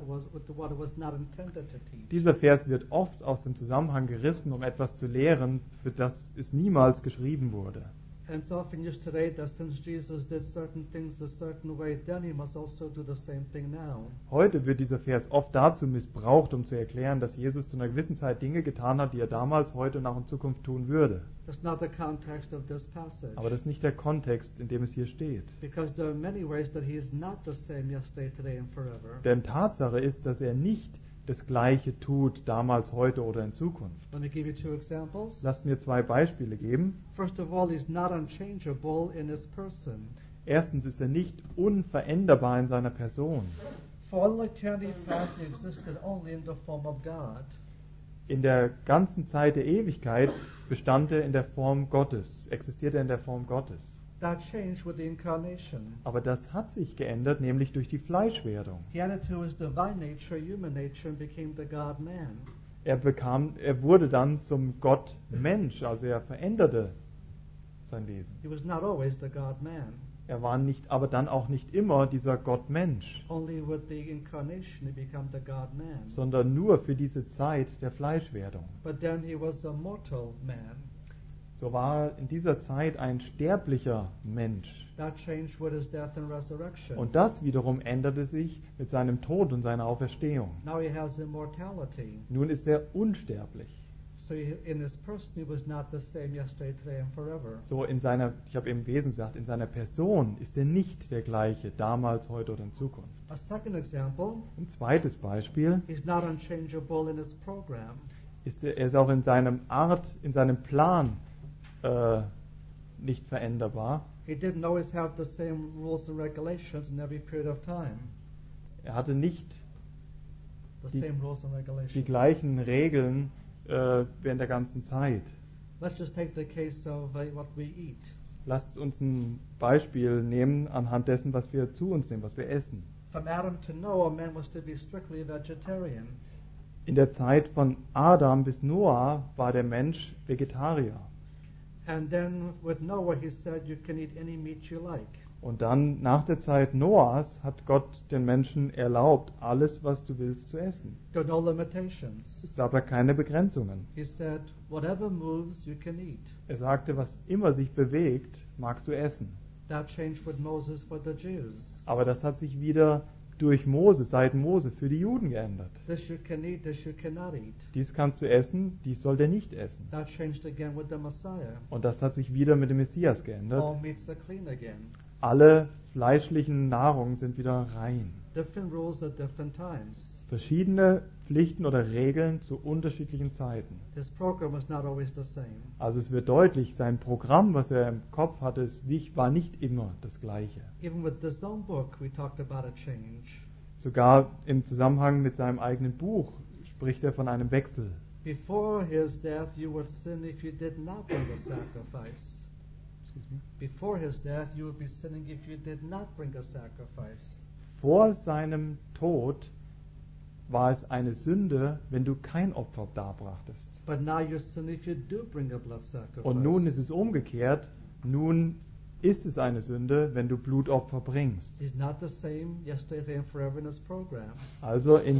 not intended to teach. Dieser Vers wird oft aus dem Zusammenhang gerissen, um etwas zu lehren, für das es niemals geschrieben wurde. And it's often used today that since Jesus did certain things a certain way, then he must also do the same thing now. Heute wird dieser Vers oft dazu missbraucht, um zu erklären, dass Jesus zu einer gewissen Zeit Dinge getan hat, die er damals, heute und auch in Zukunft tun würde. That's not the context of this passage. Aber das ist nicht der Kontext, in dem es hier steht. Because there are many ways that he is not the same yesterday, today and forever. Denn Tatsache ist, dass er nicht das Gleiche tut, damals, heute oder in Zukunft. Let me give you 2 examples. Lasst mir 2 Beispiele geben. First of all, he's not unchangeable in his person. Erstens ist er nicht unveränderbar in seiner Person. For all eternity past, he existed only in the form of God. In der ganzen Zeit der Ewigkeit bestand er in der Form Gottes, existierte er in der Form Gottes. That changed with the incarnation. Aber das hat sich geändert, nämlich durch die Fleischwerdung. He added to his divine nature, human nature, and became the God-man. Er wurde dann zum Gott Mensch, also er veränderte sein Wesen. He was not always the God-man. Er war aber dann auch nicht immer dieser Gott Mensch, Only with the incarnation he became the God-man. sondern nur für diese Zeit der Fleischwerdung. But then he was a mortal man. So war er in dieser Zeit ein sterblicher Mensch. That changed with his death and resurrection. Und das wiederum änderte sich mit seinem Tod und seiner Auferstehung. Now he has immortality. Nun ist er unsterblich. So in his person he was not the same yesterday, today and forever. So ich habe im Wesen gesagt, in seiner Person ist er nicht der gleiche, damals, heute oder in Zukunft. A second example, Ein zweites Beispiel he's not unchangeable in his program. er ist auch in seinem Plan nicht veränderbar. He didn't always have the same rules and regulations in every period of time. Er hatte nicht The Die- same rules and die regulations. gleichen Regeln während der ganzen Zeit. Let's just take the case of what we eat. Lasst uns ein Beispiel nehmen anhand dessen, was wir zu uns nehmen, was wir essen. From Adam to Noah, man was to be strictly vegetarian. In der Zeit von Adam bis Noah war der Mensch Vegetarier. And then with Noah, he said, you can eat any meat you like. Und dann nach der Zeit Noahs hat Gott den Menschen erlaubt, alles, was du willst, zu essen. There are no limitations. Es gab da keine Begrenzungen. He said, whatever moves, you can eat. Er sagte, was immer sich bewegt, magst du essen. That changed with Moses for the Jews. Aber das hat sich wieder durch Mose, seit Mose, für die Juden geändert. This you can eat, this you cannot eat. Dies kannst du essen, dies soll der nicht essen. That changed again with the Messiah. Und das hat sich wieder mit dem Messias geändert. All meats are clean again. Alle fleischlichen Nahrungen sind wieder rein. Different rules at different times. Verschiedene Pflichten oder Regeln zu unterschiedlichen Zeiten. His program was not always the same. Also es wird deutlich, sein Programm, was er im Kopf hatte, war nicht immer das gleiche. Even with this own book, we talked about a change. Sogar im Zusammenhang mit seinem eigenen Buch spricht er von einem Wechsel. Before his death, you would sin if you did not bring a sacrifice. Before his death, you would be sinning if you did not bring a sacrifice. Vor seinem Tod war es eine Sünde, wenn du kein Opfer darbrachtest. But now you sin if you do bring a blood sacrifice. Und nun ist es umgekehrt. Nun ist es eine Sünde, wenn du Blutopfer bringst. He's not the same yesterday and forever in his program. Also in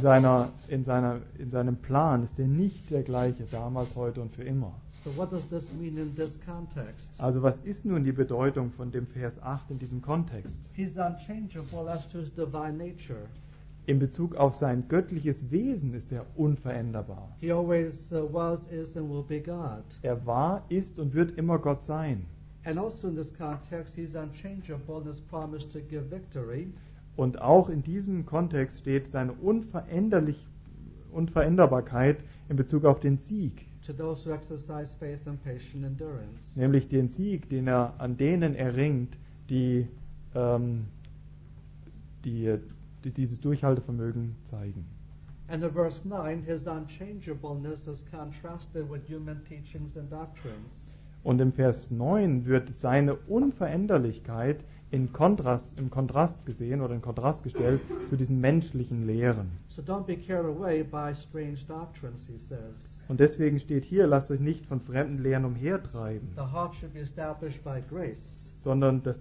seinem Plan ist er nicht der gleiche, damals, heute und für immer. So what does this mean in this context? Also was ist nun die Bedeutung von dem Vers 8 in diesem Kontext? He's unchangeable as to his divine nature. In Bezug auf sein göttliches Wesen ist er unveränderbar. He always was, is, and will be God. Er war, ist und wird immer Gott sein. And also in this context, he's unchangeable in his promise to give victory. Und auch in diesem Kontext steht seine Unveränderbarkeit in Bezug auf den Sieg. To those who exercise faith and patient endurance. Nämlich den Sieg, an denen er ringt, die dieses Durchhaltevermögen zeigen. And in verse 9, his unchangeableness is contrasted with human teachings and doctrines. Und im Vers 9 wird seine Unveränderlichkeit im Kontrast gesehen oder in Kontrast gestellt zu diesen menschlichen Lehren. So don't be carried away by strange doctrines, he says. Und deswegen steht hier, lasst euch nicht von fremden Lehren umhertreiben, The heart should be established by grace. sondern das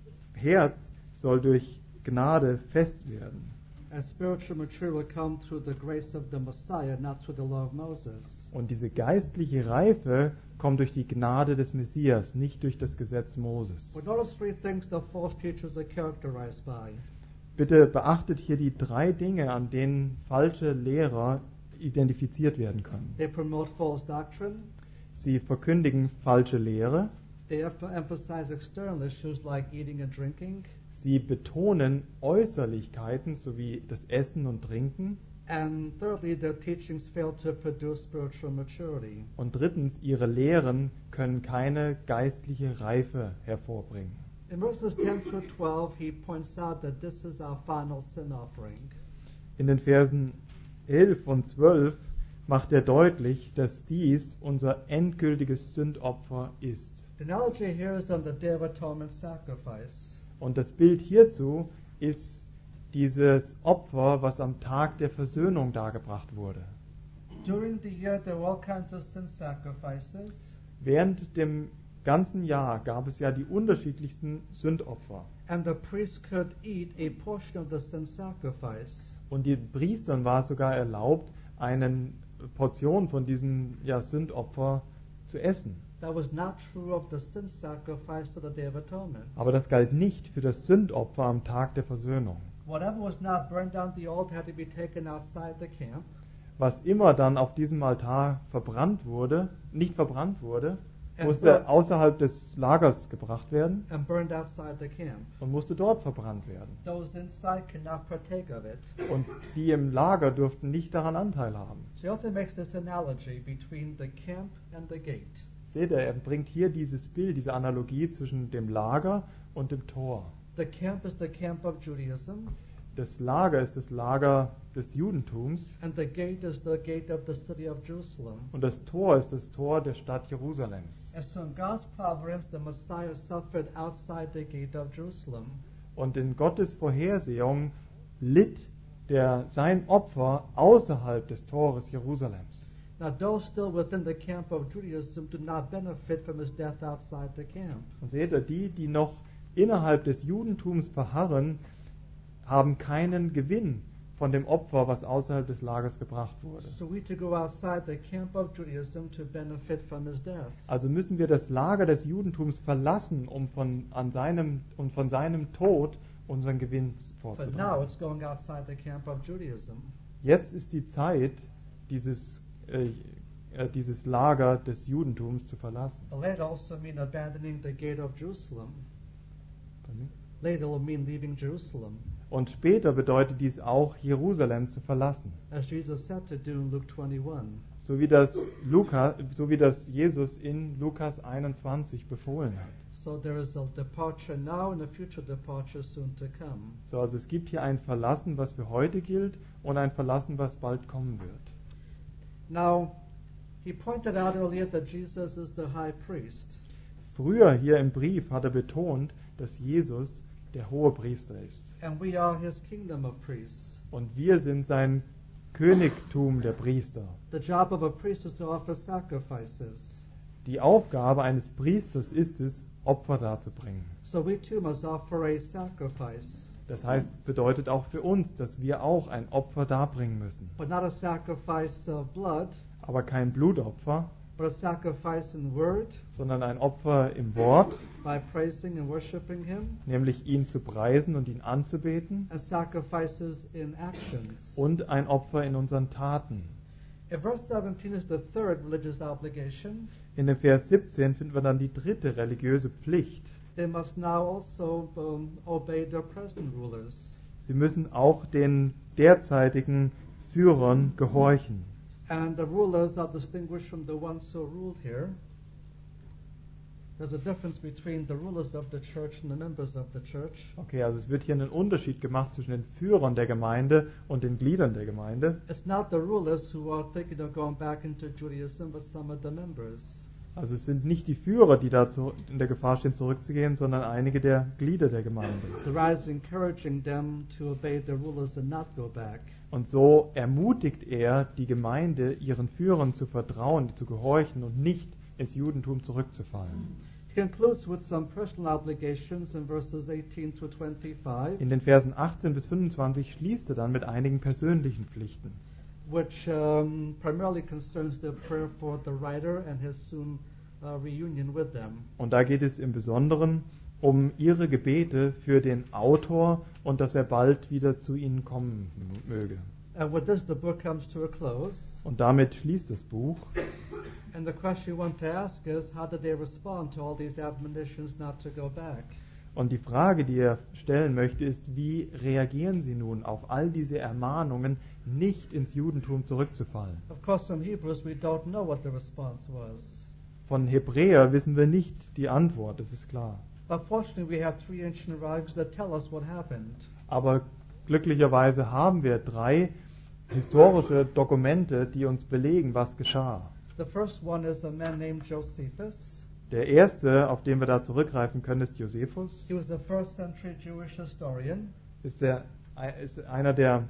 Herz soll durch Gnade fest werden. And spiritual maturity will come through the grace of the Messiah, not through the law of Moses. Und diese geistliche Reife kommt durch die Gnade des Messias, nicht durch das Gesetz Moses. But notice three things the false teachers are characterized by. Bitte beachtet hier die 3 Dinge, an denen falsche Lehrer identifiziert werden können. They promote false doctrine. Sie verkündigen falsche Lehre. They emphasize external issues like eating and drinking. Sie betonen Äußerlichkeiten sowie das Essen und Trinken. And thirdly, their teachings fail to produce spiritual maturity. Und drittens, ihre Lehren können keine geistliche Reife hervorbringen. In verses 10 through 12, he points out that this is our final sin offering. In den Versen 11 und 12 macht er deutlich, dass dies unser endgültiges Sündopfer ist. The analogy here is on the Day of Atonement sacrifice. Und das Bild hierzu ist dieses Opfer, was am Tag der Versöhnung dargebracht wurde. During the year, there were all kinds of sin sacrifices, Während dem ganzen Jahr gab es ja die unterschiedlichsten Sündopfer. and the priest could eat a portion of the sin sacrifice. Und den Priestern war es sogar erlaubt, eine Portion von diesem Sündopfer zu essen. That was not true of the sin sacrifice of the Day of Atonement. Aber das galt nicht für das Sündopfer am Tag der Versöhnung. Whatever was not burned down the altar had to be taken outside the camp, Was immer dann auf diesem Altar nicht verbrannt wurde, And musste burned. außerhalb des Lagers gebracht werden and burned outside the camp. und musste dort verbrannt werden. Those inside could not partake of it. Und die im Lager durften nicht daran Anteil haben. So he also makes this analogy between the camp and the gate. Seht ihr, er bringt hier dieses Bild, diese Analogie zwischen dem Lager und dem Tor. The camp is the camp of Judaism, Das Lager ist das Lager des Judentums and the gate is the gate of the city of Jerusalem. und das Tor ist das Tor der Stadt Jerusalems. And so in God's providence, the Messiah suffered outside the gate of Jerusalem. Und in Gottes Vorhersehung litt sein Opfer außerhalb des Tores Jerusalems. Now, those still within the camp of Judaism do not benefit from his death outside the camp. Und seht ihr, die noch innerhalb des Judentums verharren, haben keinen Gewinn von dem Opfer, was außerhalb des Lagers gebracht wurde. So we to go outside the camp of Judaism to benefit from his death. Also müssen wir das Lager des Judentums verlassen, um von seinem Tod unseren Gewinn But now vorzutragen. it's going outside the camp of Judaism. Jetzt ist die Zeit, dieses Lager des Judentums zu verlassen. But later also mean abandoning the gate of Jerusalem. Later will mean leaving Jerusalem, Und später bedeutet dies auch, Jerusalem zu verlassen. as Jesus said to do in Luke 21. So wie das Jesus in Lukas 21 befohlen hat. So there is a departure now and a future departure soon to come. So, also es gibt hier ein Verlassen, was für heute gilt, und ein Verlassen, was bald kommen wird. Now, he pointed out earlier that Jesus is the high priest. Früher hier im Brief hat er betont, dass Jesus der Hohepriester ist. And we are his kingdom of priests. Und wir sind sein Königtum der Priester. The job of a priest is to offer sacrifices. Die Aufgabe eines Priesters ist es, Opfer darzubringen. So we too must offer a sacrifice, Das heißt, bedeutet auch für uns, dass wir auch ein Opfer darbringen müssen. but not a sacrifice of blood, Aber kein Blutopfer, but a sacrifice in word, sondern ein Opfer im Wort, by praising and worshiping him, nämlich ihn zu preisen und ihn anzubeten, and sacrifices in actions. und ein Opfer in unseren Taten. In verse 17 is the third religious obligation. In dem Vers 17 finden wir dann die dritte religiöse Pflicht. They must now also obey their present rulers. Sie müssen auch den derzeitigen Führern gehorchen. And the rulers are distinguished from the ones who ruled here. There's a difference between the rulers of the church and the members of the church. Okay, also es wird hier einen Unterschied gemacht zwischen den Führern der Gemeinde und den Gliedern der Gemeinde. It's not the rulers who are thinking of going back into Judaism, but some of the members. Also es sind nicht die Führer, die dazu in der Gefahr stehen, zurückzugehen, sondern einige der Glieder der Gemeinde. The rise encouraging them to obey the rulers and not go back. Und so ermutigt er die Gemeinde, ihren Führern zu vertrauen, zu gehorchen und nicht ins Judentum zurückzufallen. He concludes with some personal obligations in verses 18 to 25, In den Versen 18 bis 25 schließt er dann mit einigen persönlichen Pflichten, which primarily concerns the prayer for the writer and his soon reunion with them. Und da geht es im Besonderen um ihre Gebete für den Autor und dass er bald wieder zu ihnen kommen möge. And with this, the book comes to a close. Und damit schließt das Buch. And the question we want to ask is, how did they respond to all these admonitions not to go back? Und die Frage, die er stellen möchte, ist, wie reagieren sie nun auf all diese Ermahnungen, nicht ins Judentum zurückzufallen? Of course, from Hebrews, we don't know what the response was. Von Hebräer wissen wir nicht die Antwort, das ist klar. But fortunately, we have three ancient writings that tell us what happened. Aber glücklicherweise haben wir 3 historische Dokumente, die uns belegen, was geschah. The first one is a man named Josephus. Der erste, auf den wir da zurückgreifen können, ist Josephus. He was a first century Jewish historian. Ist einer der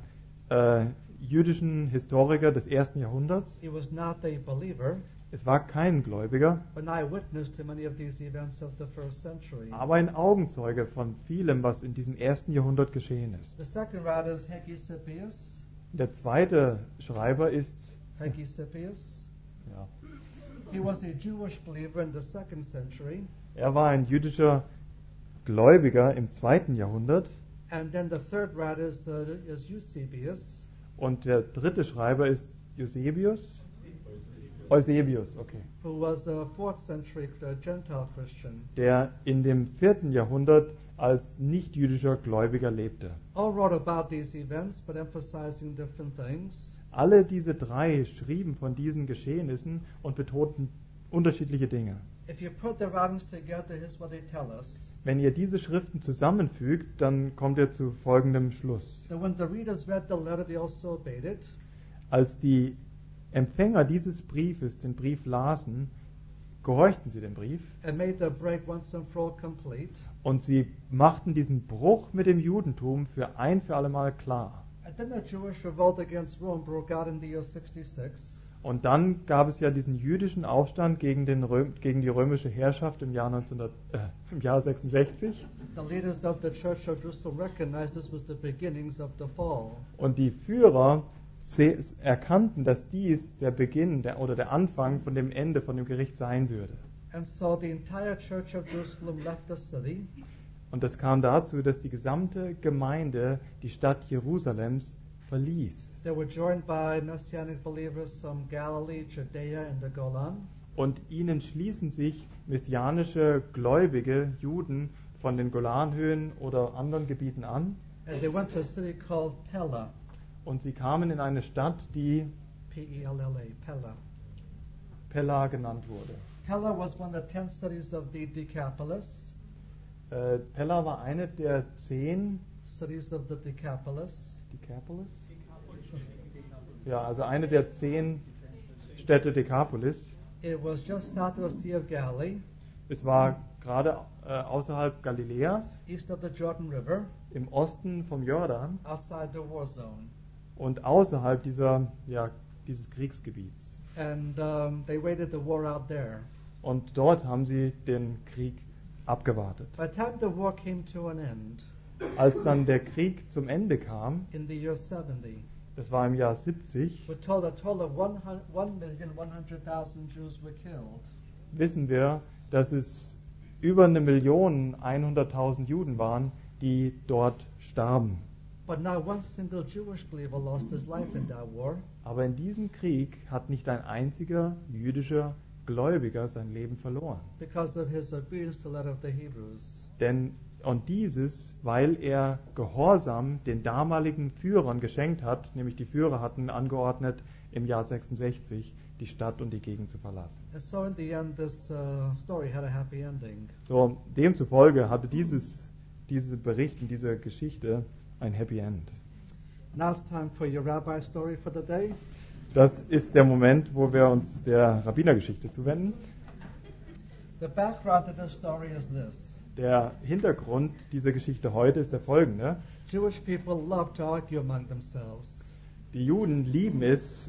jüdischen Historiker des 1. Jahrhunderts. He was not a believer, Es war kein Gläubiger, but an eyewitness to many of these events of the first century. aber ein Augenzeuge von vielem, was in diesem 1. Jahrhundert geschehen ist. The second writer is Hegesippus. Der zweite Schreiber ist, Hegesippus. ja, He was a Jewish believer in the second century. er war ein jüdischer Gläubiger im 2. Jahrhundert. And then the third writer is Eusebius. Und der dritte Schreiber ist Eusebius, okay, Who was a 4th century Gentile Christian. der in dem 4. Jahrhundert als nicht-jüdischer Gläubiger lebte. All wrote about these events, but emphasizing different things. Alle diese 3 schrieben von diesen Geschehnissen und betonten unterschiedliche Dinge. If you put the writings together, here's what they tell us. Wenn ihr diese Schriften zusammenfügt, dann kommt ihr zu folgendem Schluss. That when the readers read the letter, they also obeyed it. Als die Empfänger dieses Briefes den Brief lasen, gehorchten sie dem Brief And made the break once and for all complete. und sie machten diesen Bruch mit dem Judentum für ein für allemal klar. And then the Jewish revolt against Rome broke out in the year 66. Und dann gab es ja diesen jüdischen Aufstand gegen die römische Herrschaft im Jahr 66. The leaders of the Church of Jerusalem recognized this was the beginnings of the fall. Und die Führer erkannten, dass dies der Beginn oder der Anfang von dem Ende, von dem Gericht sein würde. And so the entire Church of Jerusalem left the city. Und das kam dazu, dass die gesamte Gemeinde die Stadt Jerusalems verließ. They were joined by Messianic believers from Galilee, Judea, and the Golan. Und ihnen schließen sich messianische Gläubige, Juden von den Golanhöhen oder anderen Gebieten an. And they went to a city called Pella, Und sie kamen in eine Stadt, die P-E-L-L-A, Pella. Pella genannt wurde. Pella was one of the 10 cities of the Decapolis, Pella war eine der 10 cities of the Decapolis. Decapolis? Ja, also eine der 10 Städte Decapolis. It was just south of the Sea of Galilee, Es war gerade außerhalb Galiläas, east of the Jordan River, im Osten vom Jordan outside the war zone. und außerhalb dieses Kriegsgebiets. And they waited the war out there. Und dort haben sie den Krieg abgewartet. By the time the war came to an end, Als dann der Krieg zum Ende kam, in the year 70, das war im Jahr 70, we're told a total of 1,100,000 Jews were killed. wissen wir, dass es über 1.100.000 Juden waren, die dort starben. But not one single Jewish believer lost his life in that war. Aber in diesem Krieg hat nicht ein einziger jüdischer Gläubiger sein Leben verloren. Because of his obedience to the letter of the Hebrews. Und dieses, weil er Gehorsam den damaligen Führern geschenkt hat, nämlich die Führer hatten angeordnet, im Jahr 66 die Stadt und die Gegend zu verlassen. And so in the end, this story had a happy ending. So, demzufolge hatte diese Bericht und diese Geschichte ein Happy End. Now it's time for your rabbi story for the day. Das ist der Moment, wo wir uns der Rabbinergeschichte zuwenden. The background to this story is this. Der Hintergrund dieser Geschichte heute ist der folgende. Jewish people love to argue among themselves. Die Juden lieben es,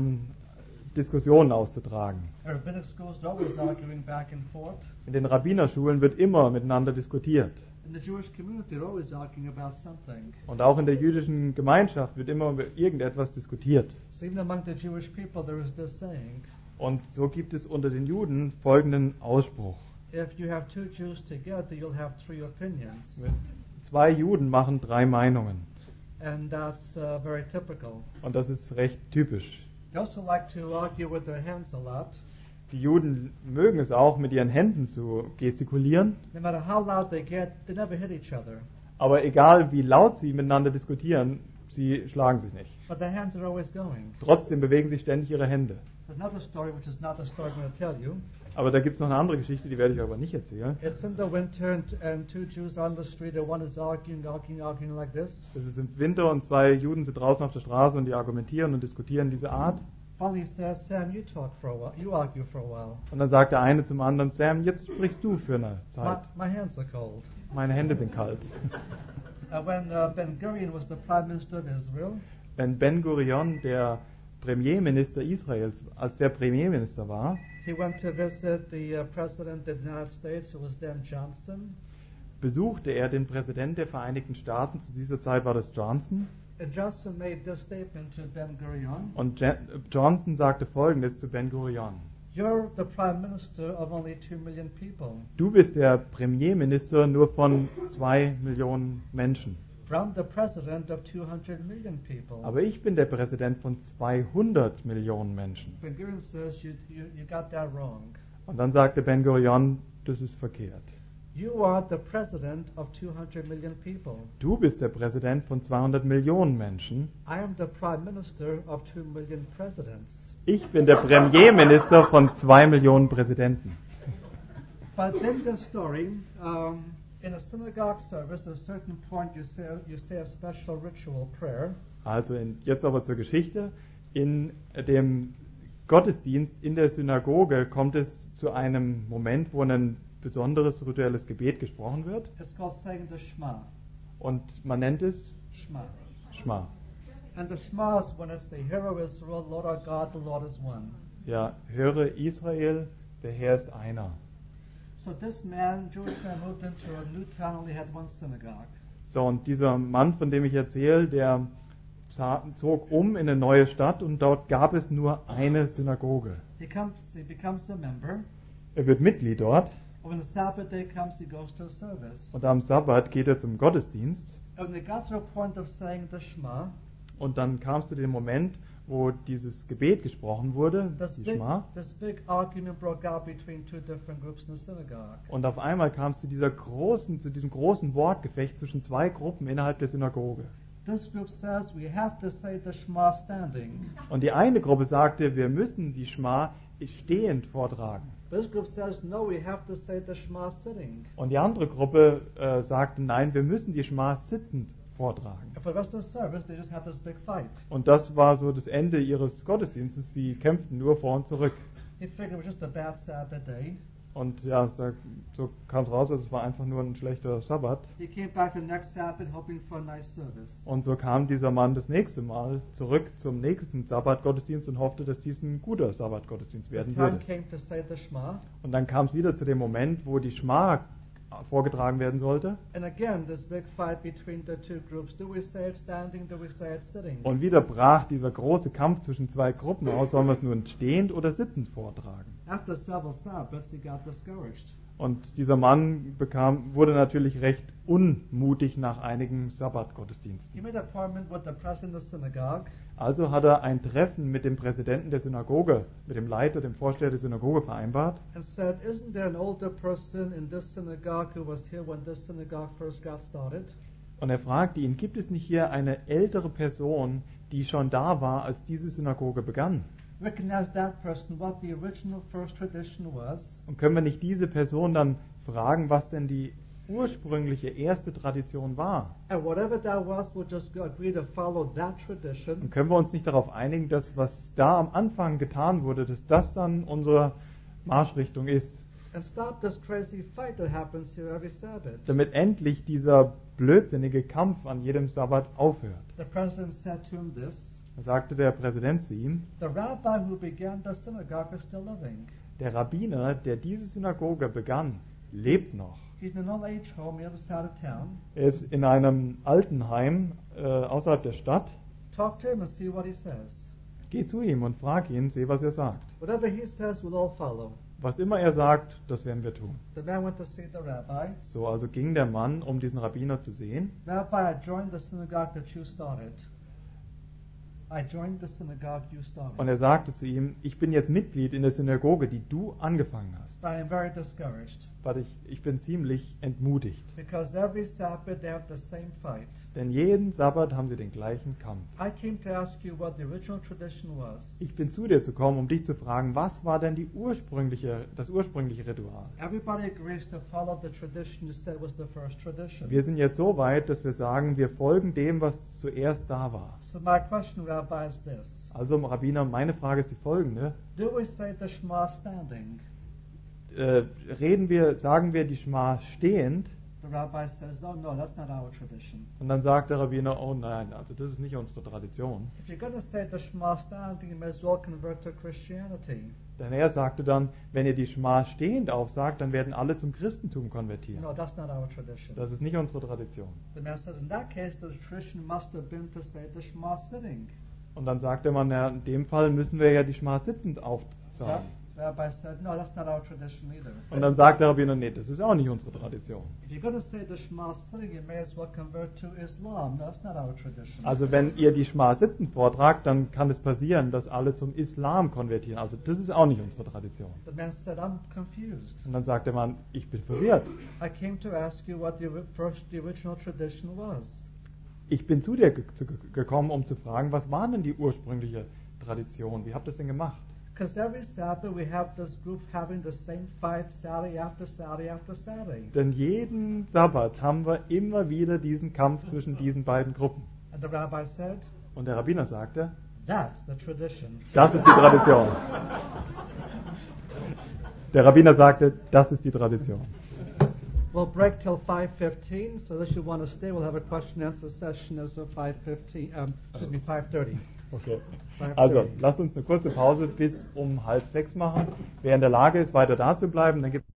Diskussionen auszutragen. In rabbinic schools, they're always arguing back and forth. In den Rabbinerschulen wird immer miteinander diskutiert. In the Jewish community, they're always arguing about something. Und auch in der jüdischen Gemeinschaft wird immer über irgendetwas diskutiert. So even among the Jewish people, there is this saying, Und so gibt es unter den Juden folgenden Ausspruch. if you have two Jews together, you'll have 3 opinions. 2 Juden machen 3 Meinungen. And that's very typical. Und das ist recht typisch. They also like to argue with their hands a lot. Die Juden mögen es auch, mit ihren Händen zu gestikulieren. No matter how loud they get, they never hit each other. Aber egal wie laut sie miteinander diskutieren, sie schlagen sich nicht. But their hands are always going. Trotzdem bewegen sie ständig ihre Hände. There's another story, which is not the story I'm going to tell you. Aber da gibt es noch eine andere Geschichte, die werde ich aber nicht erzählen. It's in the winter, and 2 Jews are on the street, and one is arguing like this. Es ist im Winter und 2 Juden sind draußen auf der Straße und die argumentieren und diskutieren diese Art. Finally, he says, Sam, you talk for a while. You argue for a while. Und dann sagt der eine zum anderen, Sam, jetzt sprichst du für eine My, Zeit. my hands are cold. Meine Hände sind kalt. When Ben Gurion was the prime minister of Israel, Wenn Ben Gurion, der Premierminister Israels, als der Premierminister war, he went to visit the president of the United States, who was then Johnson. besuchte er den Präsident der Vereinigten Staaten, zu dieser Zeit war das Johnson, And Johnson made this statement to Ben Gurion. und Johnson sagte Folgendes zu Ben Gurion. You're the prime minister of only 2 million people. Du bist der Premierminister nur von 2 Millionen Menschen. I'm the president of 200 million people. Aber ich bin der Präsident von 200 Millionen Menschen. Ben Gurion says, you got that wrong. Und dann sagte Ben Gurion, das ist verkehrt. You are the president of 200 million people. Du bist der Präsident von 200 Millionen Menschen. I am the prime minister of 2 million presidents. Ich bin der Premierminister von 2 Millionen Präsidenten. But in the story, in a synagogue service, at a certain point you say a special ritual prayer. Also jetzt aber zur Geschichte. In dem Gottesdienst in der Synagoge kommt es zu einem Moment, wo ein besonderes rituelles Gebet gesprochen wird. It's called saying the Shema. Und man nennt es Shema. Shema. And the Shema is when it's the Hear, O Israel, Lord our God, the Lord is one. Ja, höre Israel, der Herr ist einer. So this man, Jewish man, moved into a new town, only had one synagogue. So, und dieser Mann, von dem ich erzähle, der zog in eine neue Stadt und dort gab es nur eine Synagoge. He becomes a member. Er wird Mitglied dort. When the Sabbath day comes, he goes to a service. Und am Sabbat geht er zum Gottesdienst. And when they got to a point of saying the Shema, und dann kam es zu dem Moment, wo dieses Gebet gesprochen wurde, die Shema. This big argument broke out between two different groups in the synagogue. Und auf einmal kam es zu diesem großen Wortgefecht zwischen zwei Gruppen innerhalb der Synagoge. This group says we have to say the Shema standing. Und die eine Gruppe sagte, wir müssen die Shema stehend vortragen. This group says no, we have to say the Shema sitting. Und die andere Gruppe sagte, nein, wir müssen die Shema sitzend vortragen. For the rest of the service, they just had this big fight. Und das war so das Ende ihres Gottesdienstes. Sie kämpften nur vor und zurück. He figured it was just a bad Sabbath day. Und ja, so kam es raus, es war einfach nur ein schlechter Sabbat. He came back the next Sabbath hoping for a nice service. Und so kam dieser Mann das nächste Mal zurück zum nächsten Sabbatgottesdienst und hoffte, dass dies ein guter Sabbatgottesdienst werden The time würde. came to say the Shema. Und dann kam es wieder zu dem Moment, wo die Shema vorgetragen werden sollte. And again, this big fight between the two groups. Do we say it standing? Do we say it sitting? Und wieder brach dieser große Kampf zwischen zwei Gruppen aus. Sollen wir es nun stehend oder sitzend vortragen? After several Sabbaths, he got discouraged. Und dieser Mann wurde natürlich recht unmutig nach einigen Sabbatgottesdiensten. He made an appointment with the president of the synagogue. Also hat er ein Treffen mit dem Präsidenten der Synagoge, mit dem Leiter, dem Vorsteher der Synagoge vereinbart. And said, isn't there an older person in this synagogue who was here when this synagogue first got started? Und er fragte ihn, gibt es nicht hier eine ältere Person, die schon da war, als diese Synagoge begann? We can ask that person what the original first tradition was. Und können wir nicht diese Person dann fragen, was denn die ursprüngliche erste Tradition war? And whatever that was, we'll just agree to follow that tradition. Und können wir uns nicht darauf einigen, dass was da am Anfang getan wurde, dass das dann unsere Marschrichtung ist? And stop this crazy fight that happens here every Sabbath. Damit endlich dieser blödsinnige Kampf an jedem Sabbat aufhört. The president said to him this. Da sagte der Präsident zu ihm, The rabbi who began the synagogue is still living. der Rabbiner, der diese Synagoge begann, lebt noch. He's in an old age home on the other side of town. Er ist in einem Altenheim außerhalb der Stadt. Talk to him and see what he says. Geh zu ihm und frag ihn, seh, was er sagt. Whatever he says, we'll all follow. Was immer er sagt, das werden wir tun. The man went to see the rabbi. So, also ging der Mann, um diesen Rabbiner zu sehen. Rabbi, I joined the synagogue that you started. I joined the synagogue you started. Und er sagte zu ihm, ich bin jetzt Mitglied in der Synagoge, die du angefangen hast. I am very discouraged. Aber ich bin ziemlich entmutigt. Because every Sabbath they have the same fight. Denn jeden Sabbat haben sie den gleichen Kampf. I came to ask you what the original tradition was. Ich bin zu dir zu kommen, um dich zu fragen, was war denn das ursprüngliche Ritual? Everybody agrees to follow the tradition you said was the first tradition. Wir sind jetzt so weit, dass wir sagen, wir folgen dem, was zuerst da war. So my question, Rabbi, is this. Also, Rabbiner, meine Frage ist die folgende. Do we say the Shema standing? Sagen wir die Shema stehend? The rabbi says, oh no, that's not our tradition. Und dann sagt der Rabbiner, oh nein, also das ist nicht unsere Tradition. If you're going to say the Shema standing, you may as well convert to Christianity. Denn er sagte dann, wenn ihr die Shema stehend aufsagt, dann werden alle zum Christentum konvertieren. No, that's not our tradition. Das ist nicht unsere Tradition. The man says, in that case, the tradition must have been to say the Shema sitting. Und dann sagt der Mann, ja, in dem Fall müssen wir ja die Shema sitzend aufsagen. The rabbi said, no, that's not our tradition either. Und dann sagt der Rabbiner, nee, das ist auch nicht unsere Tradition. If you're going to say the Shema sitting, you may as well convert to Islam. No, that's not our tradition. Also wenn ihr die Schma sitzend vortragt, dann kann es passieren, dass alle zum Islam konvertieren. Also das ist auch nicht unsere Tradition. The man said, I'm confused. Und dann sagt der Mann, ich bin verwirrt. I came to ask you what the original tradition was. Ich bin zu dir gekommen, um zu fragen, was war denn die ursprüngliche Tradition? Wie habt ihr das denn gemacht? Because every Sabbath we have this group having the same fight Saturday after Saturday after Saturday. Denn jeden Sabbat haben wir immer wieder diesen Kampf zwischen diesen beiden Gruppen. And the rabbi said, Und der Rabbiner sagte, that's the tradition. das ist die Tradition. Der Rabbiner sagte, das ist die Tradition. We'll break till 5:15, so unless you want to stay, we'll have a question and answer session as of 5:30. 5:30. Okay. Also, lasst uns eine kurze Pause bis um 5:30 machen. Wer in der Lage ist, weiter da zu bleiben, dann gibt